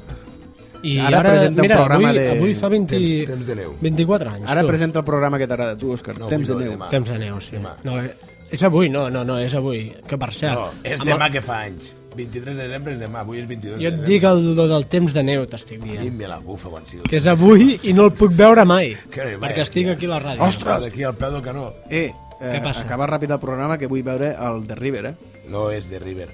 I Ara ara, presenta un mira, programa avui, de- avui fa vint, Temps- temps de neu. vint-i-quatre anys. Ara tu. presenta el programa que t'agrada a tu, Òscar. No, Temps de avui no, neu. demà. Temps de neu, sí. Demà. No, eh, és avui, no, no, no, és avui. Que per cert... No, és amb demà el- que fa anys. vint-i-tres de desembre és demà, avui és vint-i-dos Jo de et desembre. dic el lo del temps de neu, t'estic dient. Dime la bufa quan sigui. Que és avui i no el puc veure mai. Que bé, perquè estic aquí a la ràdio. Ostres! Aquí al peu del canó. Eh, eh Què passa? acaba ràpid el programa que vull veure el de River, eh? No és de River.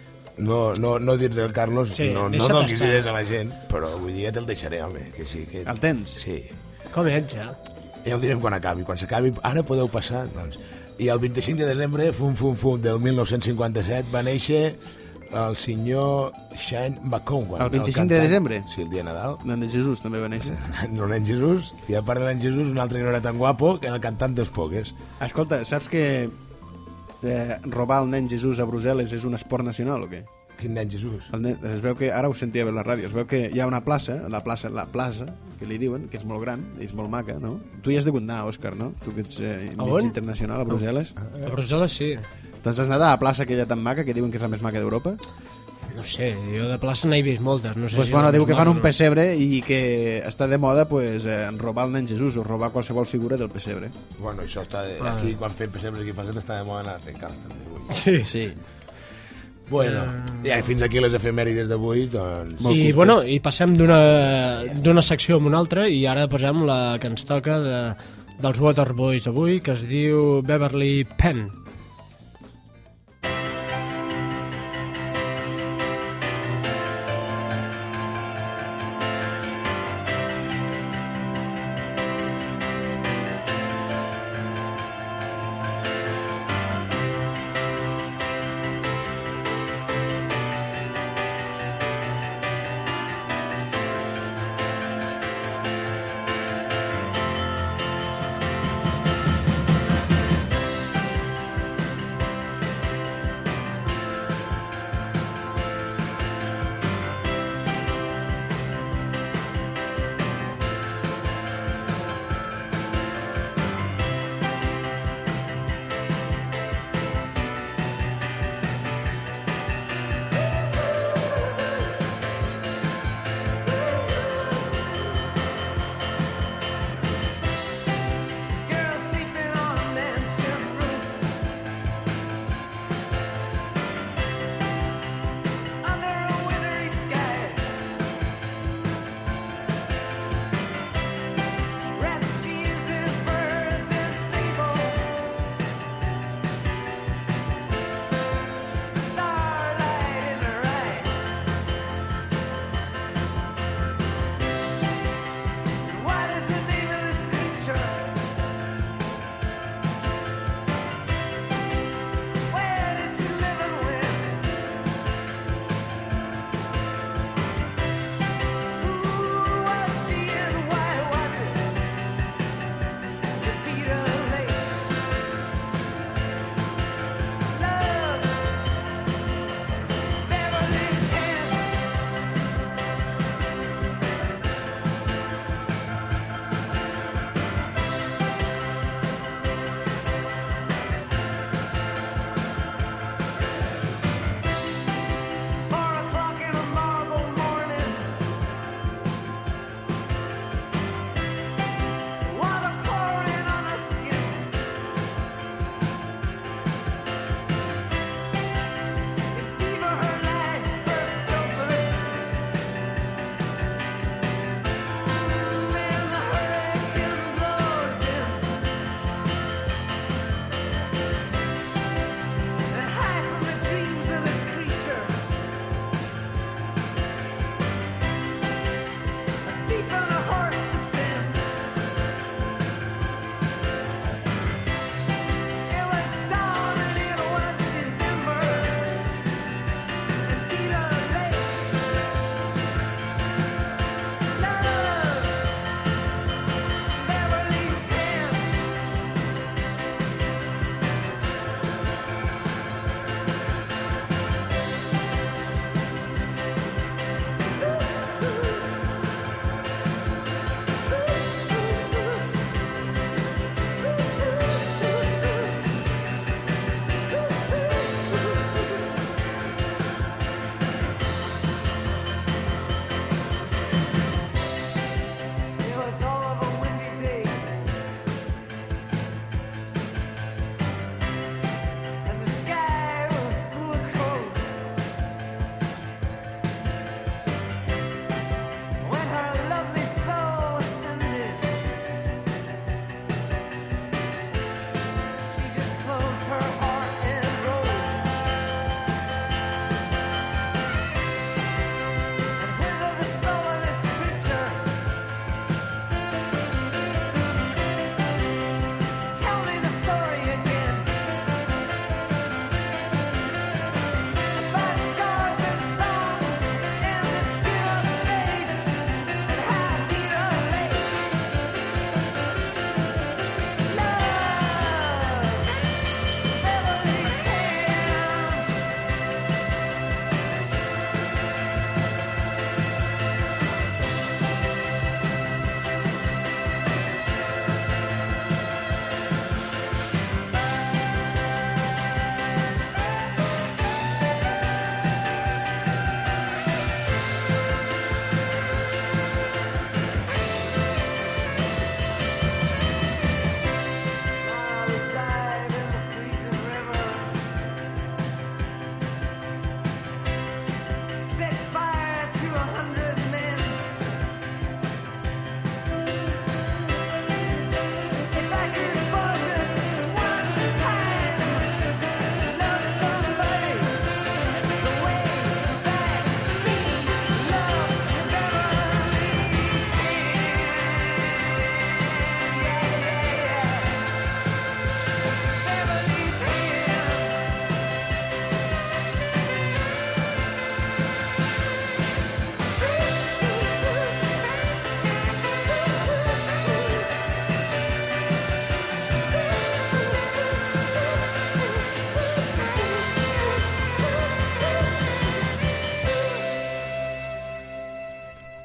No, no, no dir-li al Carlos, Sí, no, no deixa't donis estar. idees a la gent, però avui dia te'l deixaré, home. Que sí, que... El tens? Sí. Com ets, ja? Ja ho direm quan acabi. Quan s'acabi, ara podeu passar, doncs. I el vint-i-cinc de desembre, fum, fum, fum, del mil nou-cents cinquanta-set, va néixer el senyor Shane McCowan. El vint-i-cinc de desembre? Sí, el dia de Nadal. Nen de Jesús també va néixer. No nen Jesús, i a part de nen Jesús, un altre que no era tan guapo, que era el cantant dels Pogues. Escolta, saps que eh, robar el nen Jesús a Brussel·les és un esport nacional o què? Quin nen Jesús? El nen, es veu que, ara ho sentia a la ràdio, es veu que hi ha una plaça, la plaça, la plaça, que li diuen, que és molt gran, i és molt maca, no? Tu hi has degut anar, Òscar, no? Tu que ets eh, A mig on? internacional, a Brussel·les. A Brussel·les sí. Doncs has anat a la plaça aquella tan maca, que diuen que és la més maca d'Europa? No sé, jo de plaça n'he vist moltes. No sé Pues si bueno, és la diu més que fan maca un o no. pessebre i que està de moda pues, eh, robar el nen Jesús o robar qualsevol figura del pessebre. Bueno, això està... De... Ah. Aquí, quan fem pessebres aquí a Falset, està de moda anar a fer cas, també. avui. Sí. Sí. Bueno, ja, i fins aquí les efemèrides d'avui, doncs... I, bueno, i passem d'una d'una secció a una altra i ara posem la que ens toca de, dels Waterboys avui, que es diu Beverly Penn.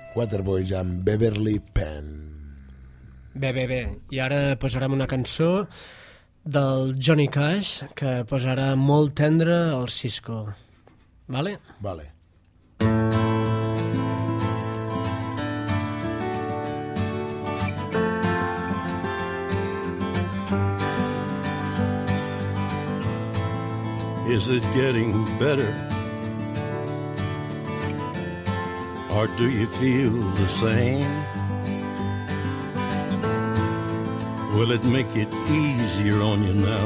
Waterboys amb Beverly Penn. Bé, bé, bé. I ara posarem una cançó del Johnny Cash que posarà molt tendre al Cisco. Vale? Vale. Is it getting better? Or do you feel the same? Will it make it easier on you now?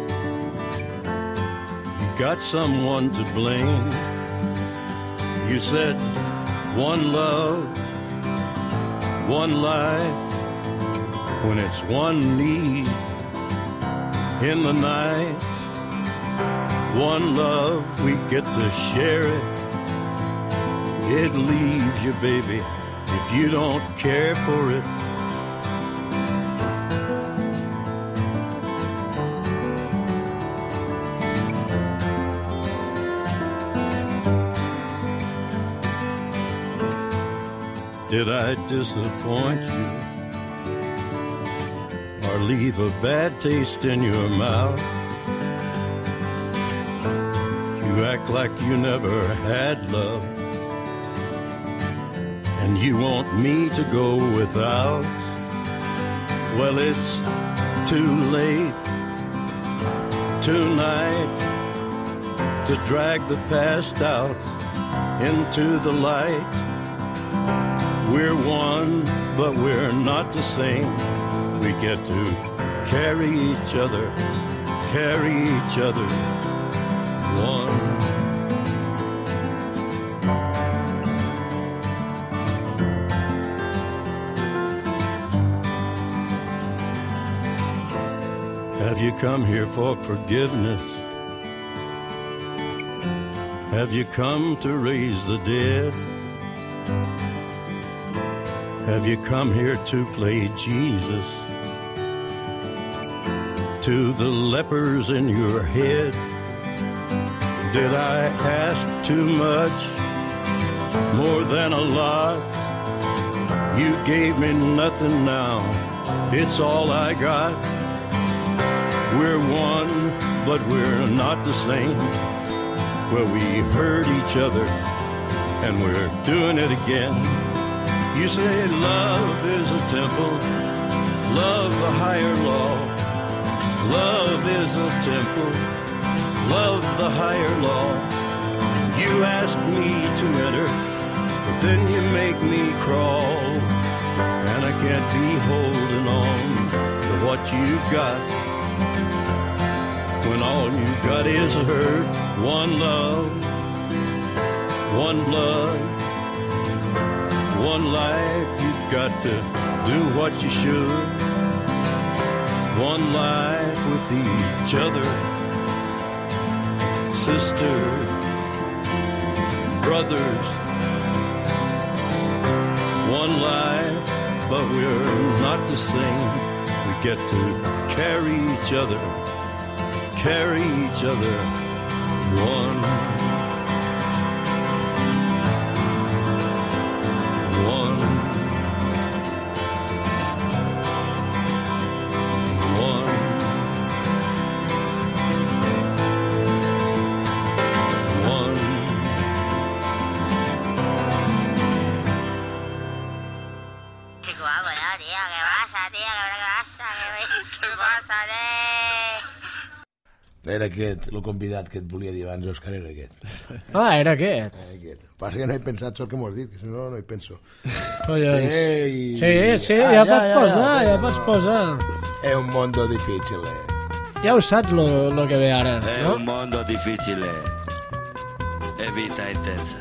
You got someone to blame. You said one love, one life, when it's one need in the night. One love, we get to share it. It leaves you, baby, if you don't care for it. Did I disappoint you or leave a bad taste in your mouth? You act like you never had love, and you want me to go without. Well, it's too late tonight to drag the past out into the light. We're one, but we're not the same. We get to carry each other, carry each other, one. Have you come here for forgiveness? Have you come to raise the dead? Have you come here to play Jesus to the lepers in your head? Did I ask too much, more than a lot? You gave me nothing now, it's all I got. We're one, but we're not the same. Well, we hurt each other, and we're doing it again. You say love is a temple, love the higher law. Love is a temple, love the higher law. You ask me to enter, but then you make me crawl. And I can't be holding on to what you've got, when all you've got is hurt. One love, one blood, one life. You've got to do what you should. One life with each other, sisters, brothers. One life, but we're not the same. We get to carry each other, carry each other, one. Era aquest, el convidat que et volia dir abans, Òscar, era aquest. Ah, era aquest. Era aquest. Passa que no he pensat sort que m'ho has dit, que si no, no hi penso. Collons. Ei. Sí, sí, Ah, ja, ja, pots ja, posar, ja, ja, ja. pots posar. È un mondo difficile. Ja ho saps, lo, lo que ve ara, È no? un mondo difficile e vita intensa.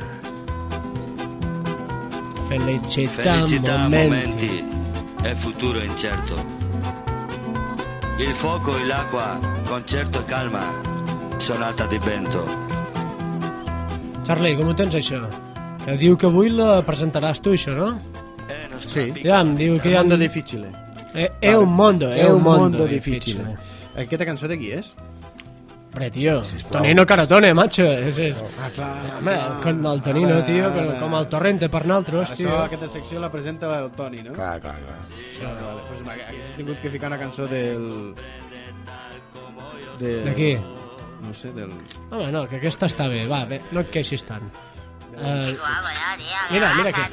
Felicità, Felicità, momenti. momenti e futuro incerto. Il fuoco e l'acqua, concerto e calma, sonata di vento. Charlie, com ho tens, això? Que diu que avui la presentaràs tu, això, no? Sí. Ja em diu que hi ha... Mondo difficile. È, è un mondo, è, È un un mondo, mondo difficile. difficile. Aquesta cançó de qui és? Hombre, tio, Tonino Carotone, macho. És, és... Ah, clar. Home, com el Tonino, Ara, tio, ara. com el Torrente per naltros, tio. Això, aquesta secció la presenta el Toni, no? Clar, clar, clar. Vale, vale. Pues haguessis tingut que ficar una cançó del... De... De qui? No sé, del... Home, no, que aquesta està bé, va, bé, no et queixis tant. Uh, mira, mira que...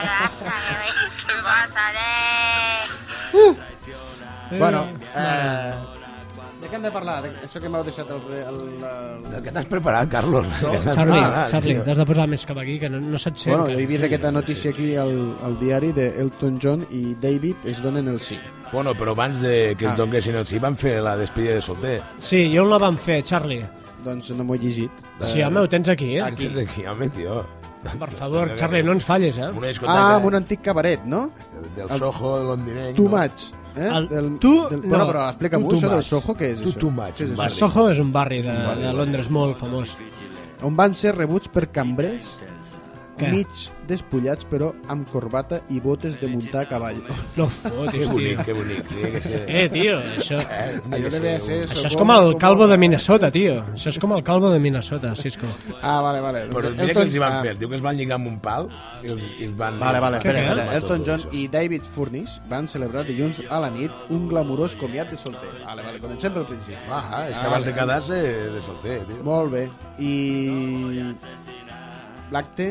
Bueno, eh... de què hem de parlar? De això que m'heu deixat el... el, el... De què t'has preparat, Carlos? No? Charlie, preparat, Charlie, tio? t'has de posar més cap aquí, que no, no se't sent. Bueno, jo he vist aquesta notícia aquí al, al diari de Elton John i David es donen el sí. Bueno, però abans de que Ah. es donessin el sí van fer la despedida de solter. Sí, jo on la vam fer, Charlie? Doncs no m'ho he llegit. Sí, home, ho tens aquí, eh? Aquí. Aquí, home, tio. Per favor, Charlie, no ens falles, eh? Una Ah, discoteca amb un antic cabaret, no? del Soho londinenc. Too no? much. Eh? El- del, tu, del, no. Bueno, però explica'm Tu, too això del much. Soho, què és Tu, això? too much, Què és un això? barri. Soho és un barri de, barri, de Londres molt famós. On van ser rebuts per cambrers Què? mig despullats, però amb corbata i botes de muntar a cavall. No Que fotis, bonic, tio. que bonic. Tiene que ser... Eh, tio, això... Eh, Allò debe ser... Això és com el calvo de Minnesota, tio. Això és com el calvo de Minnesota, Cisco. Ah, vale, vale. Però Doncs mira què els hi van ah, fer. Diu que es van lligar amb un pal i els, i els van... Vale, vale, Què, espera, què? espera. Elton John i David Furniss van celebrar dilluns a la nit un glamurós comiat de solter. Vale, vale, comencem pel principi. Ah, és que abans de quedar-se de solter, tio. Molt bé. I... l'acte...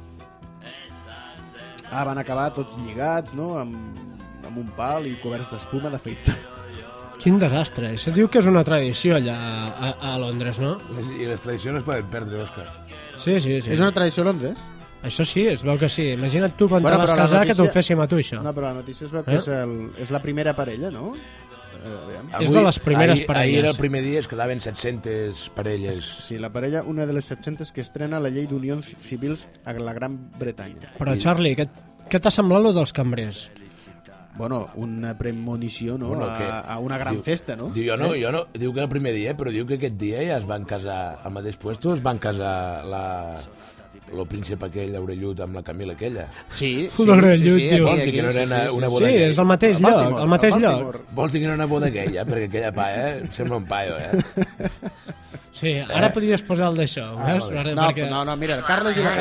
Ah, van acabar tots lligats, no? Amb, amb un pal i coberts d'espuma d'afeitar. Quin desastre. Això diu que és una tradició allà a, a Londres, no? Les, I les tradicions no es poden perdre, Òscar. Sí, sí, sí. És una tradició a Londres? Això sí, es veu que sí. Imagina't tu quan Bueno, te vas però la casar que notícia- t'ho féssim a tu, això. No, però la notícia es veu que Eh? és, el, és la primera parella, no? Eh, aviam. És de les primeres ahir, parelles. Ahir era el primer dia, es quedaven set-centes parelles. Sí, la parella, una de les set-centes que estrena la llei d'unions civils a la Gran Bretanya. Però, Charlie, què, què t'ha semblat lo dels cambrers? Bueno, una premonició, no? Bueno, a, que- a una gran diu- festa, no? Diu, jo no, Eh? jo no, diu que el primer dia, però diu que aquest dia ja es van casar al mateix puesto, es van casar la, el príncep aquell orellut amb la Camila aquella. Sí, sí, L'orellut, sí, sí, tio. aquí, Vol dir aquí, que no era sí, una, sí, una sí. boda Sí, gay. és al mateix A lloc, Baltimore, al mateix a lloc. Baltimore. Vol dir que no era una boda aquella, perquè aquella paia eh, sembla un paio, eh? Sí, ara podries posar el d'això, Ah, veus? vale. Ara, No, perquè... no, no, mira, el Carles i la...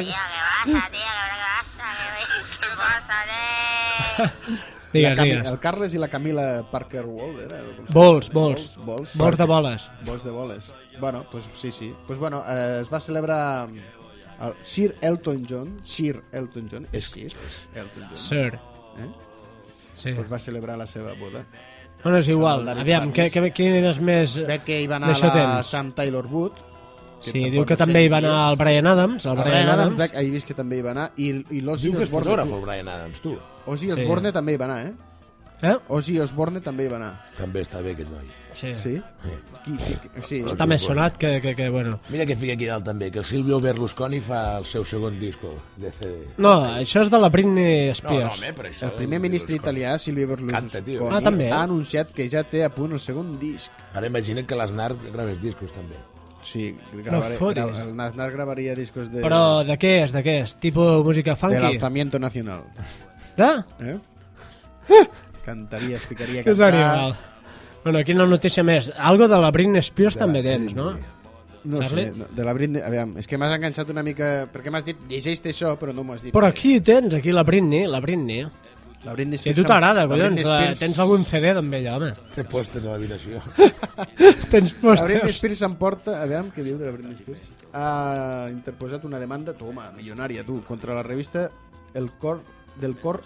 Digues, la Cami- digues. El Carles i la Camila Parker Wall, era? Com se Bols, diu? bols. Bols, Bols de boles. Bols de boles. Bueno, pues sí, sí. Pues bueno, eh, es va celebrar el Sir Elton John, Sir Elton John, és Sir Elton John. Sir. Eh? Sí. Pues va celebrar la seva boda. Bueno, és igual. El David Aviam, què, Farnis. què, quines més Veig que hi va anar d'això la tens? Sam Taylor Wood. Sí, tampoc diu que no sé també hi va qui anar és. el Brian Adams, el, El Brian, Brian Adams, Adams. veig, he vist que també hi va anar, i, i l'Ozzy Diu que és Osbourne... fotògraf, el Brian Adams, tu. Ozzy Sí. Osbourne també hi va anar, eh? Eh? Ozzy Osbourne també hi va anar. També està bé aquest noi. Sí. Sí? Qui, qui, qui, sí. Està més sonat que, que, que, bueno... Mira que fica aquí dalt també, que el Silvio Berlusconi fa el seu segon disco de C D. No, això és de la Britney No, no, Spears. home, però això... El primer ministre italià, Silvio Berlusconi, Canta, tio. Ah, també. ha anunciat que ja té a punt el segon disc. Ara imagina't que l'Aznar gravés discos també. Sí, gravaré, fotis. gra, el Aznar gravaria discos de, Però de què és, de què és? Tipo música del funky? alzamiento nacional. Eh? Eh? Cantaria, es ficaria a Que és cantar. animal. Bueno, quina notícia més? Algo de la Britney Spears també tens, no? No Charlie? sé, no, de la Britney... Aviam, és que m'has enganxat una mica... Perquè m'has dit, llegeix-te això, però no m'ho has dit. Però aquí tens, aquí la Britney, la Britney. La Britney Si a Spears... tu t'agrada, la collons, Britney la, Spears- tens algun C D d'en ella, home. Té pòsters a l'habitació. Tens La Britney pòsters. Spears s'emporta... Aviam, què diu de la Britney Spears? Ha interposat una demanda, toma, milionària, tu, contra la revista El Cor... del Cor...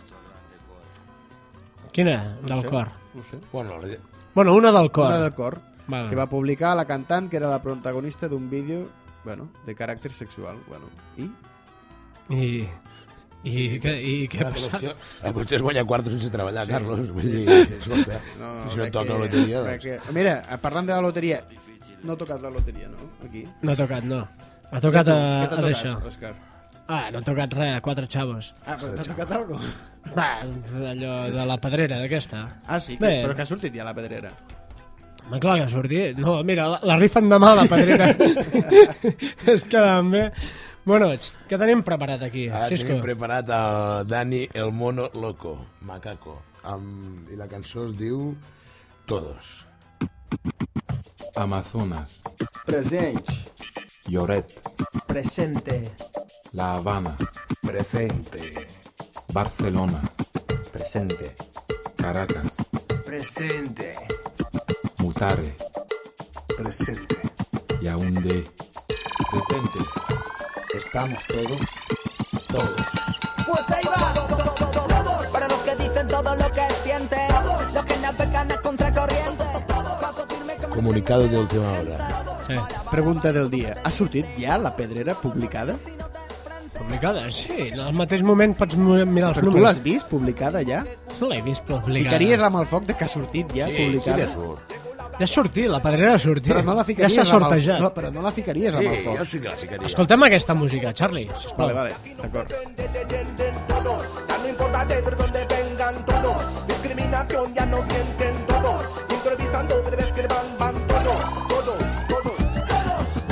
Quina? No Del sé, cor. No sé. Bueno, la- Bueno, una del cor. Una del Cor, Vale. que va publicar la cantant, que era la protagonista d'un vídeo, bueno, de caràcter sexual, bueno, i... I... I, què, i què ha la passat? qüestió, la qüestió és guanyar quartos sense treballar, Sí. Carlos. Vull dir, Sí. escolta, No, no, si no crec toca que- la loteria, crec doncs... que- Mira, parlant de la loteria, no ha tocat la loteria, no? Aquí. No ha tocat, no. Ha tocat a, Què t'ha a tocat, d'això. Òscar? Ah, no ha tocat res, quatre xavos. Ah, però t'ha tocat alguna cosa? Va, allò de la pedrera, d'aquesta. Ah, sí, que, Bé. però que ha sortit ja la pedrera. Home, clar que ha sortit. No, mira, la, la rifen demà, la pedrera. És que bé. Bueno, què tenim preparat aquí, Ara Cisco? tenim preparat el Dani el Mono Loco, Macaco, amb... i la cançó es diu Todos. Amazonas. Presente. Lloret. Presente. La Habana. Presente. Barcelona. Presente. Caracas. Presente. Mutare. Presente. Yaoundé. Presente. Estamos todos. Todos. Pues ahí va. Todos. Para los que dicen todo lo que sienten. Todos. Los que navegan a contracorriente. Paso firme como Comunicado de última hora. Sí. Pregunta del dia. Ha sortit ja la pedrera publicada? Publicada? Sí, al mateix moment pots mirar els Però tu números. l'has vist publicada ja? No l'he vist publicada. Ficaries amb el foc de que ha sortit ja Sí, publicada? sí que surt. Ja ha sortit, la pedrera ha sortit. Però no la ficaries ja s'ha amb el- sortejat. no, però no la ficaries amb el foc. jo sí que la ficaria. Escoltem aquesta música, Charlie, sisplau. Vale, vale, d'acord. todos. Ya no importa de dónde vengan todos. Discriminación ya no sienten todos. Improvisando breves que van, van todos. Todos, todos, todos.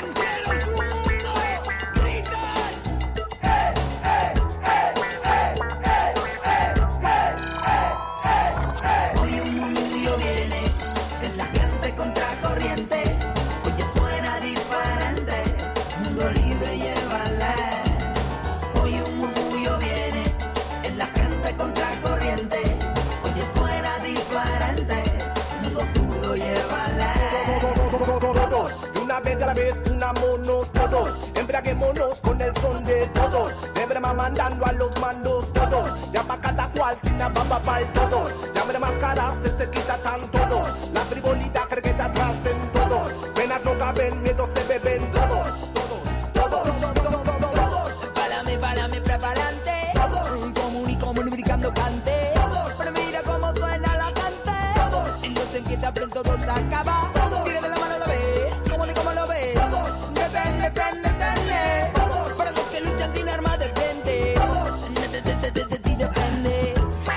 Hoy un murmullo viene, es la gente contracorriente. Oye, suena diferente, mundo libre llévala. Hoy un murmullo viene, es la gente contracorriente. Oye, suena diferente, mundo zurdo llévala. Todos, de una vez a la vez, unámonos todos. Embriaguémonos con el son de todos. Siempre mandando a los mandos todos. Ya pa' cada cual, fina pa' pa' pa'l todos. Ya me máscaras, se se quitan todos. La frivolidad cree que está atrás en todos. Penas no caben, miedo se beben todos. Todos, todos, todos. Pálame, pálame, prepárate. Todos. Común y comunicando cante. Todos. Pero mira cómo suena la cante. Todos. Entonces empieza pronto, todo se acaba. Todos. Tira de la mano, lo ve. ¿Cómo ni cómo lo ve? Todos. Depende, depende, depende. Todos. Para los que luchan sin armas de frente. Todos. De, de, de, de, de, de ti depende.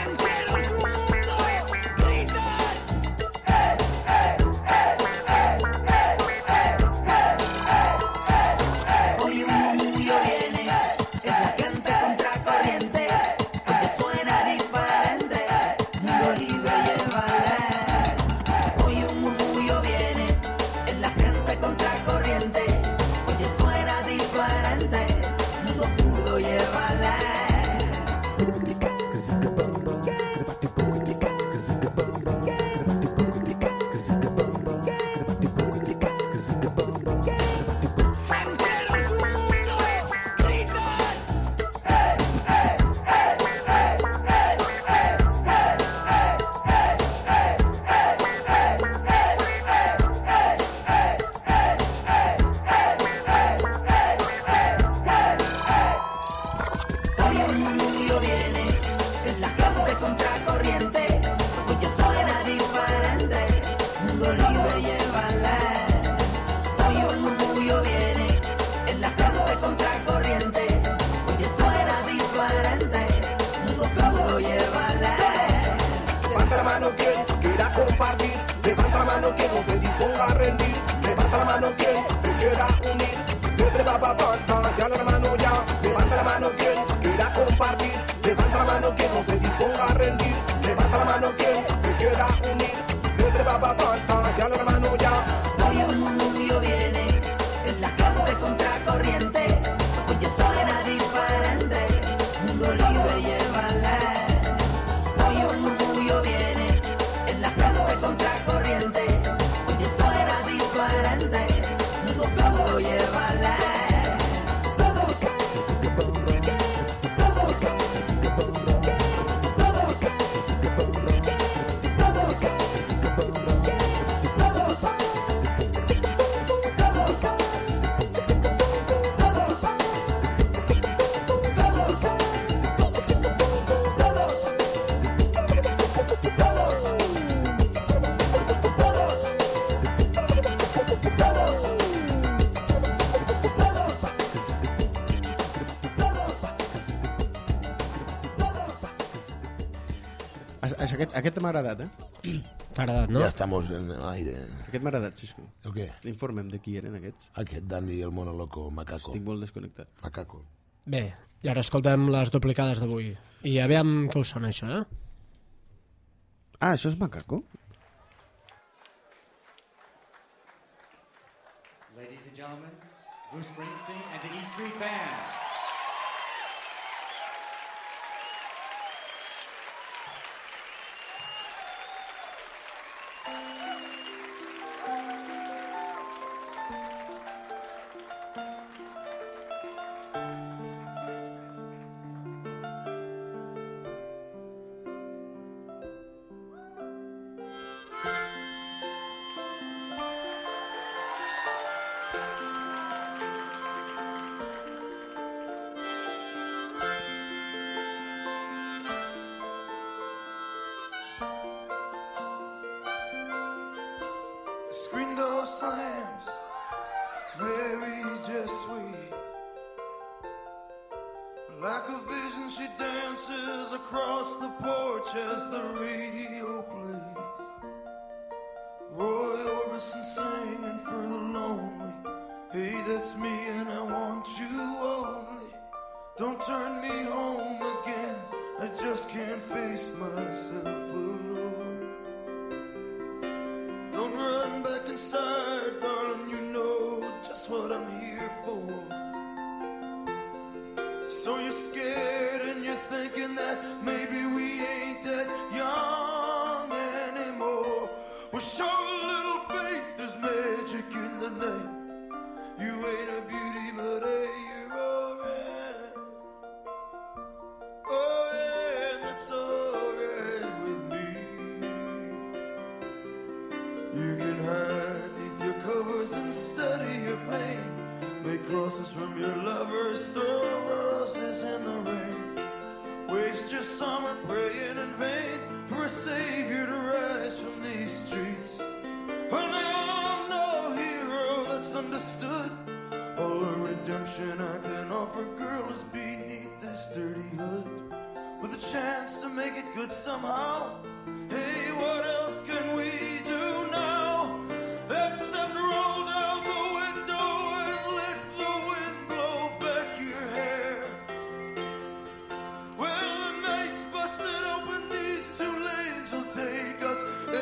Hoy un murmullo viene, es la gente contracorriente, porque suena diferente, mundo libre llévala. Hoy un murmullo viene, es la gente contracorriente, oye suena diferente, mundo zurdo llévala. Hoy un murmullo viene, es la gente contracorriente, oye suena diferente, mundo libre llévala. Hoy un murmullo viene, es la gente contracorriente, oye suena diferente, mundo zurdo llévala. Levanta la mano quien quiera compartir, levanta la mano quien no se disponga a rendir, levanta la mano quien se quiera unir, de pre pa pa pa, ya la mano ya, levanta la mano quien quiera compartir, levanta la mano quien no se disponga a rendir, levanta la mano quien se quiera unir, de pre pa pa pa, ya la mano ya. Hoy un murmullo viene, es la gente contracorriente, oye suena diferente, mundo libre llévala. Hoy un murmullo viene, es la gente contracorriente, oye suena diferente, mundo zurdo llévala. Todos, Aquest, aquest m'ha agradat, eh? T'ha agradat, no? Ja estamos en el aire. Aquest m'ha agradat, Xisco. El què? L'informem de qui eren aquests. Aquest, Dani el mono loco, macaco. Estic molt desconnectat. Macaco. Bé, i ara escoltem les duplicades d'avui. I aviam què us sona això, eh? Ah, això és macaco? and gentlemen, Bruce Springsteen and the E Street Band. Screen door slams, Mary's just sweet. Like a vision, she dances across the porch as the radio plays. Roy Orbison singing for the lonely. Hey, that's me and I want you only. Don't turn me home again, I just can't face myself alone. Don't run back inside, darling, you know just what I'm here for. So you're scared and you're thinking that maybe we ain't that young anymore. Well, show a little faith, there's magic in the name. You ain't a beauty, but hey, you're alright. Oh yeah, and that's alright with me. You can hide neath your covers and study your pain. Make crosses from your lovers, throw roses in the rain. Waste your summer praying in vain for a savior to rise from these streets. Well, now I'm no hero that's understood. All the redemption I can offer, girl, is beneath this dirty hood. With a chance to make it good somehow. Hey, what else can we do now? Except roll down the window and let the wind blow back your hair. Well, the night's busted open, these two lanes will take us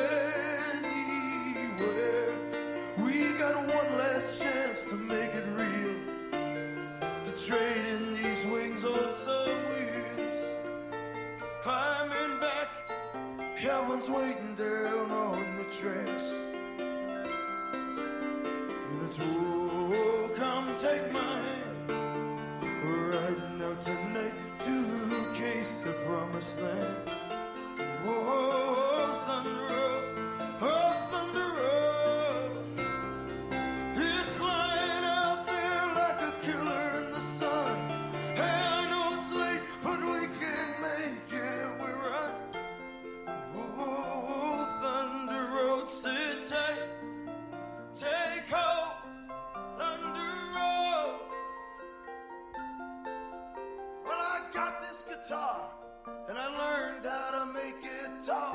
anywhere. We got one last chance to make it real, to trade in these wings on some wheels. Climbing back, heaven's waiting down on the tracks. And it's, oh, come take my hand. We're riding out tonight to case the promised land. Oh, thunder roll, oh, thunder roll. It's lying out there like a killer in the sun. Hey, I know it's late, but we can make it if we run. Oh, thunder road, sit tight, take hold, thunder road. Well, I got this guitar, and I learned how to make it talk.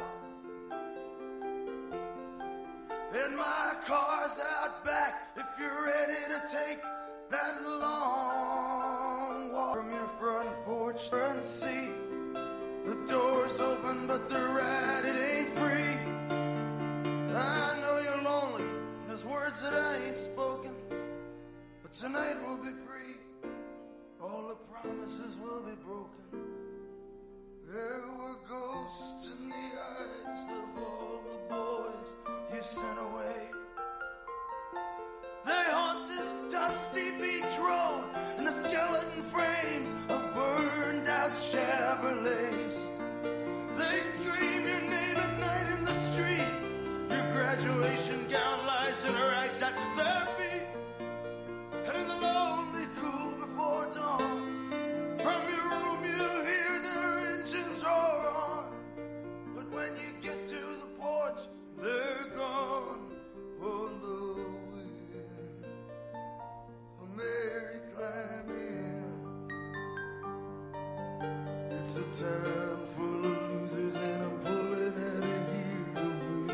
And my car's out back if you're ready to take that long walk from your front porch, front seat. The door's open, but the ride, it ain't free. I know you're lonely, and there's words that I ain't spoken, but tonight we'll be free. All the promises will be broken. There were ghosts in the eyes of all the boys you sent away. They haunt this dusty beach road in the skeleton frames of burned out Chevrolets. They scream your name at night in the street. Your graduation gown lies in rags at their feet. And in the lonely cool before dawn, from your room you hear their engines roar on. But when you get to the porch, they're gone on the wind. So Mary, climb in. It's a town full of losers, and I'm pulling out of here to win.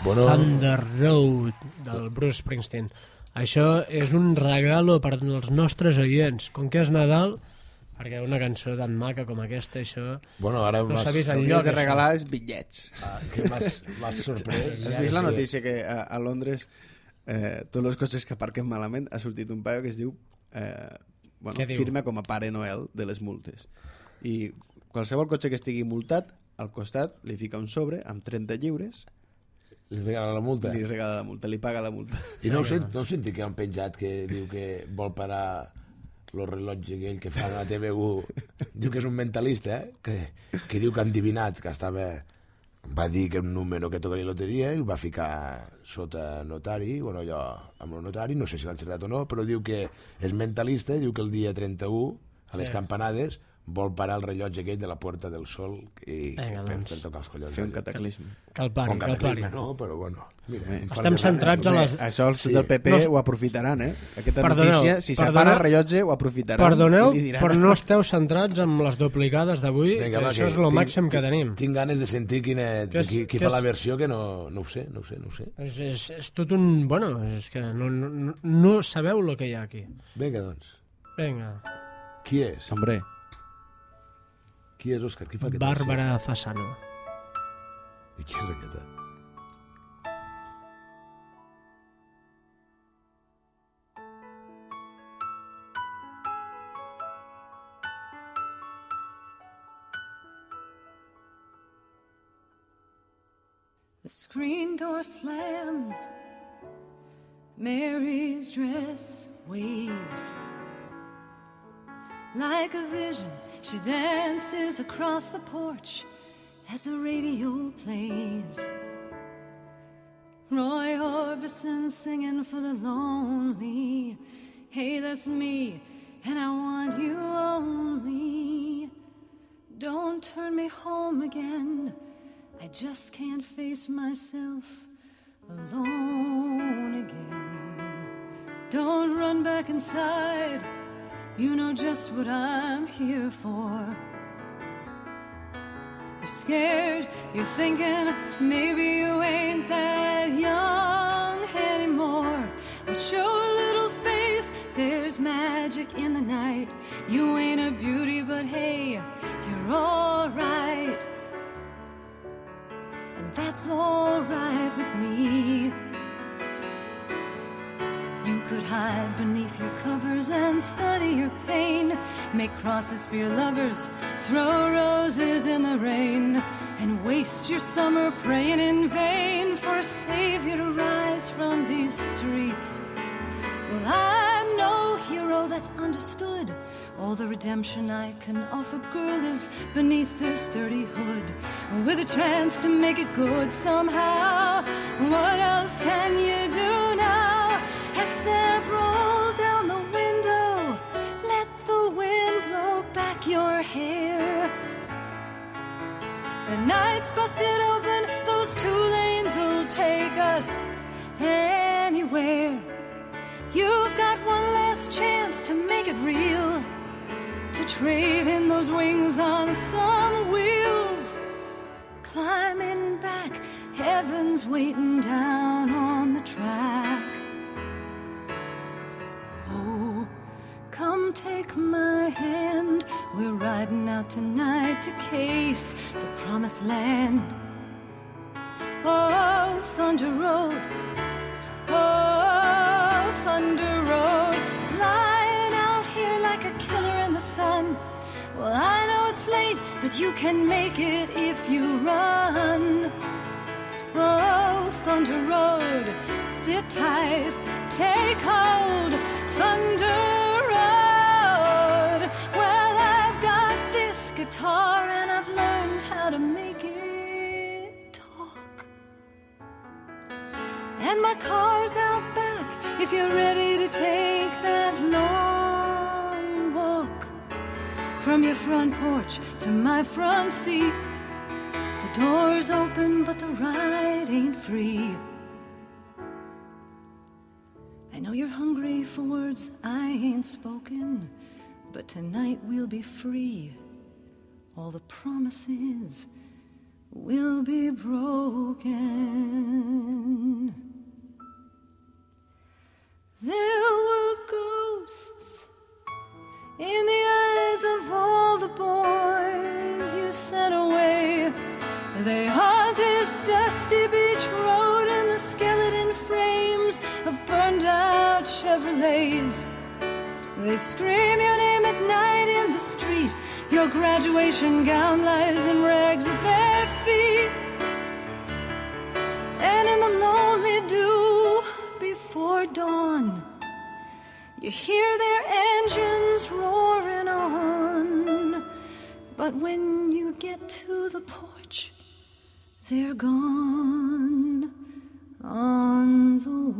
Bueno. Thunder Road, del Bruce Springsteen. Això és un regalo per als nostres oients. Com que és Nadal, perquè una cançó tan maca com aquesta, això bueno, ara no s'ha vist el enlloc. que has de regalar és bitllets. Ah, que m'has sorprès. Has vist la notícia que a, a Londres eh, tots els cotxes que aparquen malament ha sortit un paio que es diu eh, bueno, firma com a Pare Noel de les multes. I qualsevol cotxe que estigui multat, al costat li fica un sobre amb trenta lliures. Li regala la multa? Li regala la multa, li paga la multa. I no ho sent, no ho senti que han penjat que diu que vol parar el rellotge aquell que fa a la T V u. Diu que és un mentalista, eh? que, que diu que han divinat, que estava... Va dir que un número que tocaria loteria i el va ficar sota notari, bueno, allò amb el notari, no sé si l'ha encertat o no, però diu que és mentalista i diu que el dia trenta-u, a les Sí. campanades, vol parar el rellotge aquell de la Puerta del Sol i Vinga, per, doncs. per tocar els collons. Fer un cataclisme. Que el pari, un que el pari. cataclisme, no, però bueno. Mira, Estem centrats en les... Això els del P P No, ho aprofitaran, eh? Aquesta Perdoneu, notícia, si perdoneu. s'apara el rellotge, ho aprofitaran. Perdoneu, i li diran... però no esteu centrats en les duplicades d'avui, que Vinga, va, això és que el tinc- màxim que tenim. Tinc ganes de sentir quina, Que és- qui, qui que fa és- la versió, que no, no ho sé, no ho sé, no ho sé. És, és, és tot un... Bueno, és que no, no, no sabeu el que hi ha aquí. Vinga, doncs. Vinga. Qui és? Hombre. Qui és, Òscar? Qui fa aquest Bàrbara Fasano. I qui és aquesta? The screen door slams. Mary's dress waves. Like a vision, she dances across the porch as the radio plays. Roy Orbison singing for the lonely. Hey, that's me, and I want you only. Don't turn me home again. I just can't face myself alone again. Don't run back inside. You know just what I'm here for. You're scared, you're thinking maybe you ain't that young anymore. Well, show a little faith, there's magic in the night. You ain't a beauty, but hey, you're alright. And that's alright with me. You could hide beneath your covers and study your pain. Make crosses for your lovers, throw roses in the rain, and waste your summer praying in vain for a savior to rise from these streets. Well, I'm no hero that's understood. All the redemption I can offer, girl, is beneath this dirty hood, with a chance to make it good somehow. What else can you do now except roll down the window, let the wind blow back your hair? The night's busted open, those two lanes will take us anywhere. You've got one last chance to make it real, to trade in those wings on some wheels. Climbing back, heaven's waiting down on the track. Oh, come take my hand, we're riding out tonight to Case, the promised land. Oh, Thunder Road, oh, Thunder Road, it's lying out here like a killer in the sun. Well, I know it's late, but you can make it if you run. Oh, Thunder Road, sit tight, take hold, Thunder Road. Well, I've got this guitar and I've learned how to make it talk. And my car's out back if you're ready to take that long walk. From your front porch to my front seat, the door's open but the ride ain't free. I know you're hungry for words I ain't spoken, but tonight we'll be free. All the promises will be broken. There were ghosts in the eyes of all the boys you sent away. They haunt this dusty beach road and the skeleton frames of burned out Chevrolets. They scream your name at night in the street. Your graduation gown lies in rags at their feet. And in the lonely dew before dawn, you hear their engines roaring on. But when you get to the porch, they're gone on the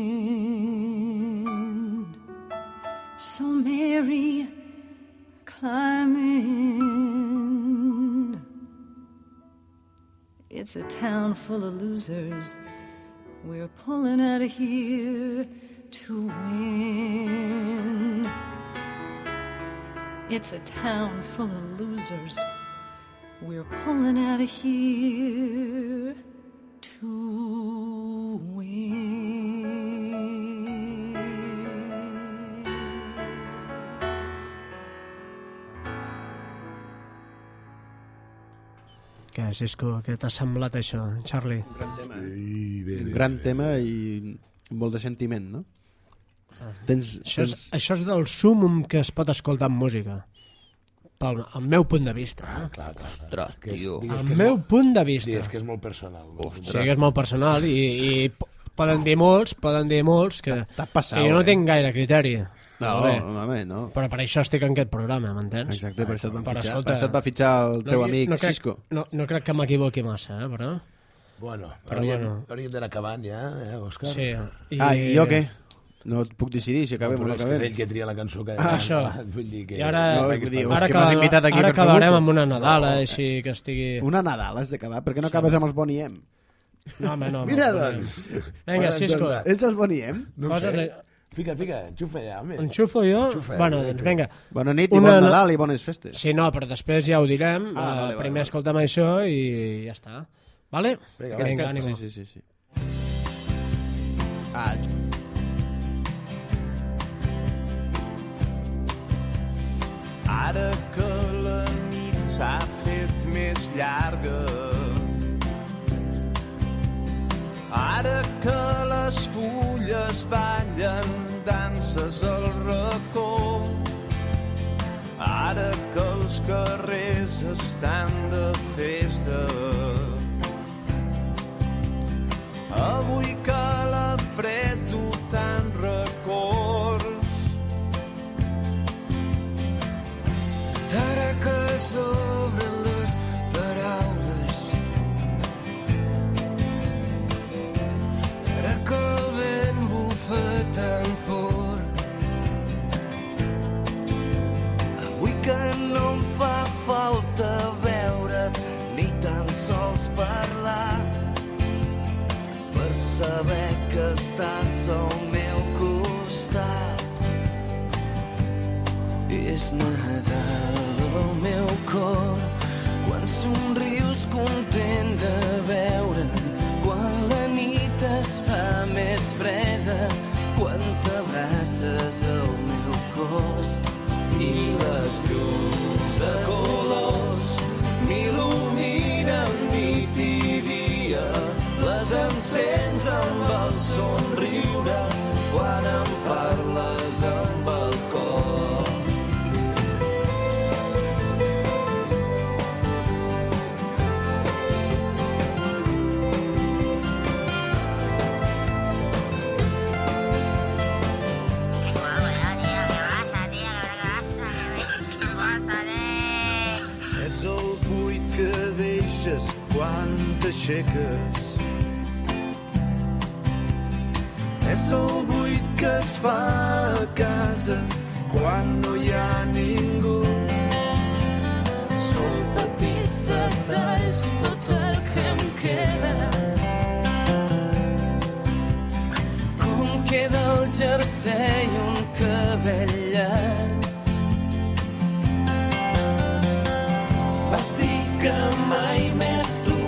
wind. So Mary, climb in. It's a town full of losers. We're pulling out of here to win. It's a town full of losers. We're pulling out of here to win. Què, Cisco, què t'ha semblat això, Charlie? Un gran tema, eh? I bé, Un bé, gran bé. tema i molt de sentiment, no? Ah. Tens, Això, és, tens... això és del súmum que es pot escoltar en música. Pel el meu punt de vista. Eh? Ah, clar, clar. Ostres, Que és- tio. digues El que és meu molt- punt de vista. Digues que és molt personal. Molt Sí, que és molt personal i, i p- poden dir molts, poden dir molts que, T'ha passat, que jo no eh? tinc gaire criteri. No, Molt bé. no, home, no. Però per això estic en aquest programa, m'entens? Exacte, per això et van Per fitxar. escolta, Per això et va fitxar el teu no, amic no crec, Cisco. No, no crec que m'equivoqui massa, eh, però... Bueno, Però hauríem, bueno. hauríem d'anar acabant ja, eh, Òscar? Sí. I... Ah, i jo què? No et puc decidir si acabem no, o no però és que és acabem. ell que tria la cançó que Ah, això. Vull dir que... I ara, No, no, vull dir, ara, és que m'has invitat aquí ara per fer acabarem gusto. amb una Nadal, No, eh, així que estigui... Una Nadal has d'acabar? Per què no acabes amb els Bonnie M? No, home, no. Mira, no, doncs. Vinga, Cisco. Ets els Bonnie M? No ho Posa-li- sé. Fica, fica, enxufa ja, home. Enxufo jo? Enxufa, bueno, eh, doncs que- vinga. Bona nit i bon Nadal i bones festes. Sí, no, però després ja ho direm. Ah, Ah, vale, vale, primer vale. escoltem això i ja està. Vale? Vinga, Vinga, va, ànimo. Sí, sí, sí. sí. Ah, Ara que la nit s'ha fet més llarga, ara que les fulles ballen danses al racó, ara que els carrers estan de festa, avui que la fred du tant records, Ara que s'obren les paraules, ara que el vent bufa tan fort, avui que no em fa falta veure't ni tan sols parlar, per saber que estàs al meu costat. És Nadal al meu cor, quan somrius content de veure'm, quan la nit es fa més freda, quan t'abraces al meu cos i les llums de colors m'il·luminen nit i dia, les encens amb el somriure quan em parles amb el cor. És el buit que deixes quan t'aixeques. És el buit que es fa a casa quan no hi ha ningú. són petits detalls tot el que em queda. Com queda el jersei, un cabell llarg. Vas dir que mai més tu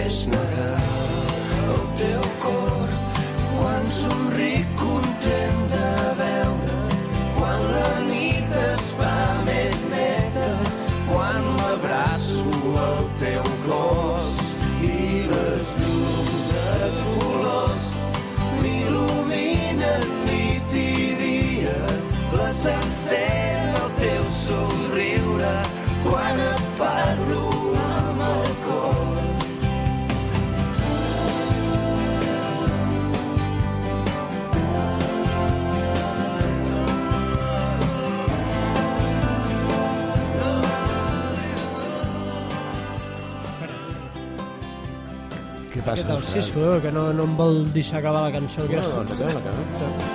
és Nadal el teu cor, quan somric content de veure, quan la nit es fa més neta, quan m'abraço al teu cos i les llums de colors m'il·luminen nit i dia, la s'encén el teu somriure quan et parlo amb el cor. Què passa? Aquest el Cisco, que no, no em vol deixar acabar la cançó Bueno, aquesta. doncs acaba, acaba.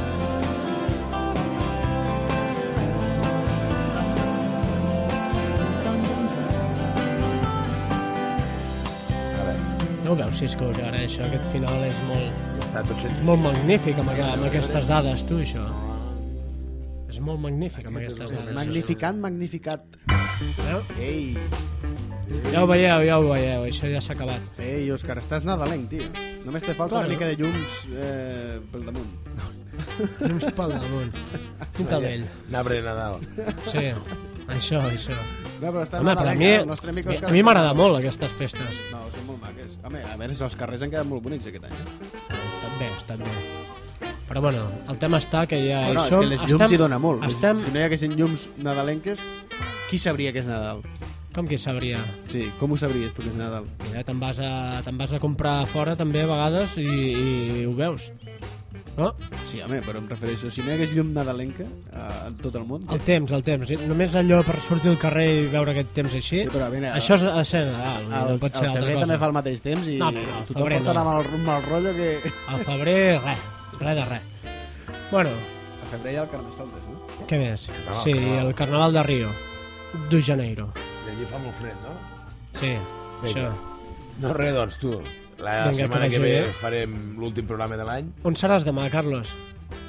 No ho veus, Cisco, que ara això, aquest final és molt... Ja està tot sense... És molt magnífic amb, aqu- amb aquestes dades, tu, això. És molt magnífic amb aquestes dades. Magnificant, magnificat. Veu? Ei. Ja ho veieu, ja ho veieu, això ja s'ha acabat. Ei, Òscar, estàs nadalenc, tio. Només te falta Clar, una no? mica de llums eh, pel damunt. Llums pel damunt. Quin talell. L'arbre de Nadal. Sí, això, això. No, però està Home, però a nadalenc, mi, el nostre amic Òscar a mi està m'agrada nadalenc. molt aquestes festes. No, són molt maques. Home, a veure, els carrers han quedat molt bonics aquest any. Eh? Estan bé, estan bé. Però bueno, el tema està que ja Bueno, hi és som. que les llums estem, hi dona molt. Estem... Si no hi haguessin llums nadalenques, qui sabria que és Nadal? Com qui sabria? Sí, com ho sabries tu que és Nadal? Ja te'n vas, a, te'n vas a comprar fora també a vegades i, i ho veus. No? Sí, home, però em refereixo, si no hi hagués llum nadalenca a tot el món... El temps, el temps. Només allò per sortir al carrer i veure aquest temps així, Sí, però, mira, això ha de ser Nadal, El, no pot ser el altra febrer cosa. també fa el mateix temps i No, home, no, el tothom febrer pot anar no. amb el, amb el rotllo que... Al febrer, res, res de res. Bueno, Al febrer hi ha el Carnestoltes, no? què més? Carnaval, Sí, carnaval. el Carnaval de Rio, de Janeiro. I allí fa molt fred, no? Sí, Vinga. això. No res, doncs, tu. La Vinga, setmana que que vagi ve bé. farem l'últim programa de l'any. On seràs demà, Carlos?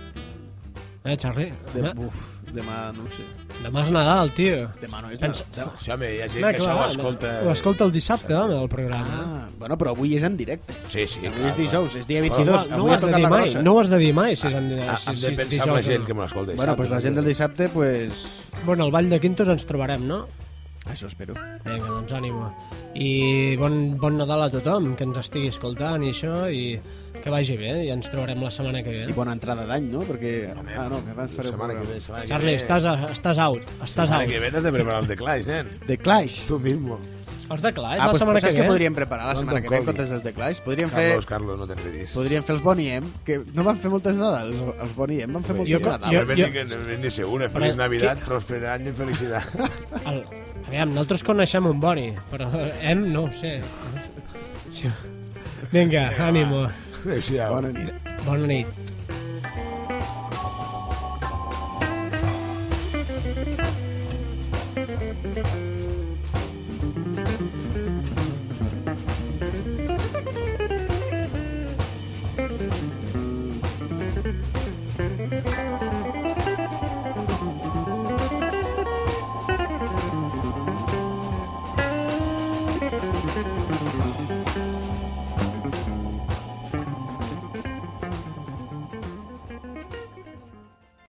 Eh, Charlie? De, Demà, uf, demà no ho sé. demà és Nadal, tio. Demà no és Pensa- Nadal. Sí, home, hi ha gent Home, que això clar, ho escolta... Ho escolta el dissabte, home, el programa. Ah, bueno, però avui és en directe. Sí, sí, Avui clar, és dijous, és dia Bueno, vint-i-dos. No, no avui ho ha has de tocat dir la mai, grossa. no ho has de dir mai si és en, Ah, si, hem si, de és pensar dijous en la o gent no. que me l'escolta. Bueno, doncs la gent del dissabte, pues... Bueno, al Vall de Quintos ens trobarem, no? Això espero. Vinga, doncs ànimo. I bon, bon Nadal a tothom que ens estigui escoltant i això, i que vagi bé, i ens trobarem la setmana que I ve. bona entrada d'any, no? Perquè... Ah, no, que abans fareu... Setmana que ve, setmana que Charlie, ve. estàs, a, estàs out, estàs Setmana out. que ve t'has de preparar els de Clash, nen. The Clash. Tu mismo. Els de Clash, Ah, la pues, setmana pues saps que què ve? podríem preparar la No setmana te'n que ve en colgui. comptes dels The Clash? Podríem fer... Carlos, Carlos, no t'enredis. Podríem fer els Bonnie M, que no van fer moltes Nadal, els, els Bonnie M van fer moltes Jo- Nadal. jo- A ver, ni, que, ni, ni segura. Feliç Però, Navidad, prosper any i felicitat. El, aviam, nosaltres coneixem un Boni, però hem no ho sé. Sí. Vinga, ànimo. Adéu-siau. Bona nit. Bona nit. Thank you.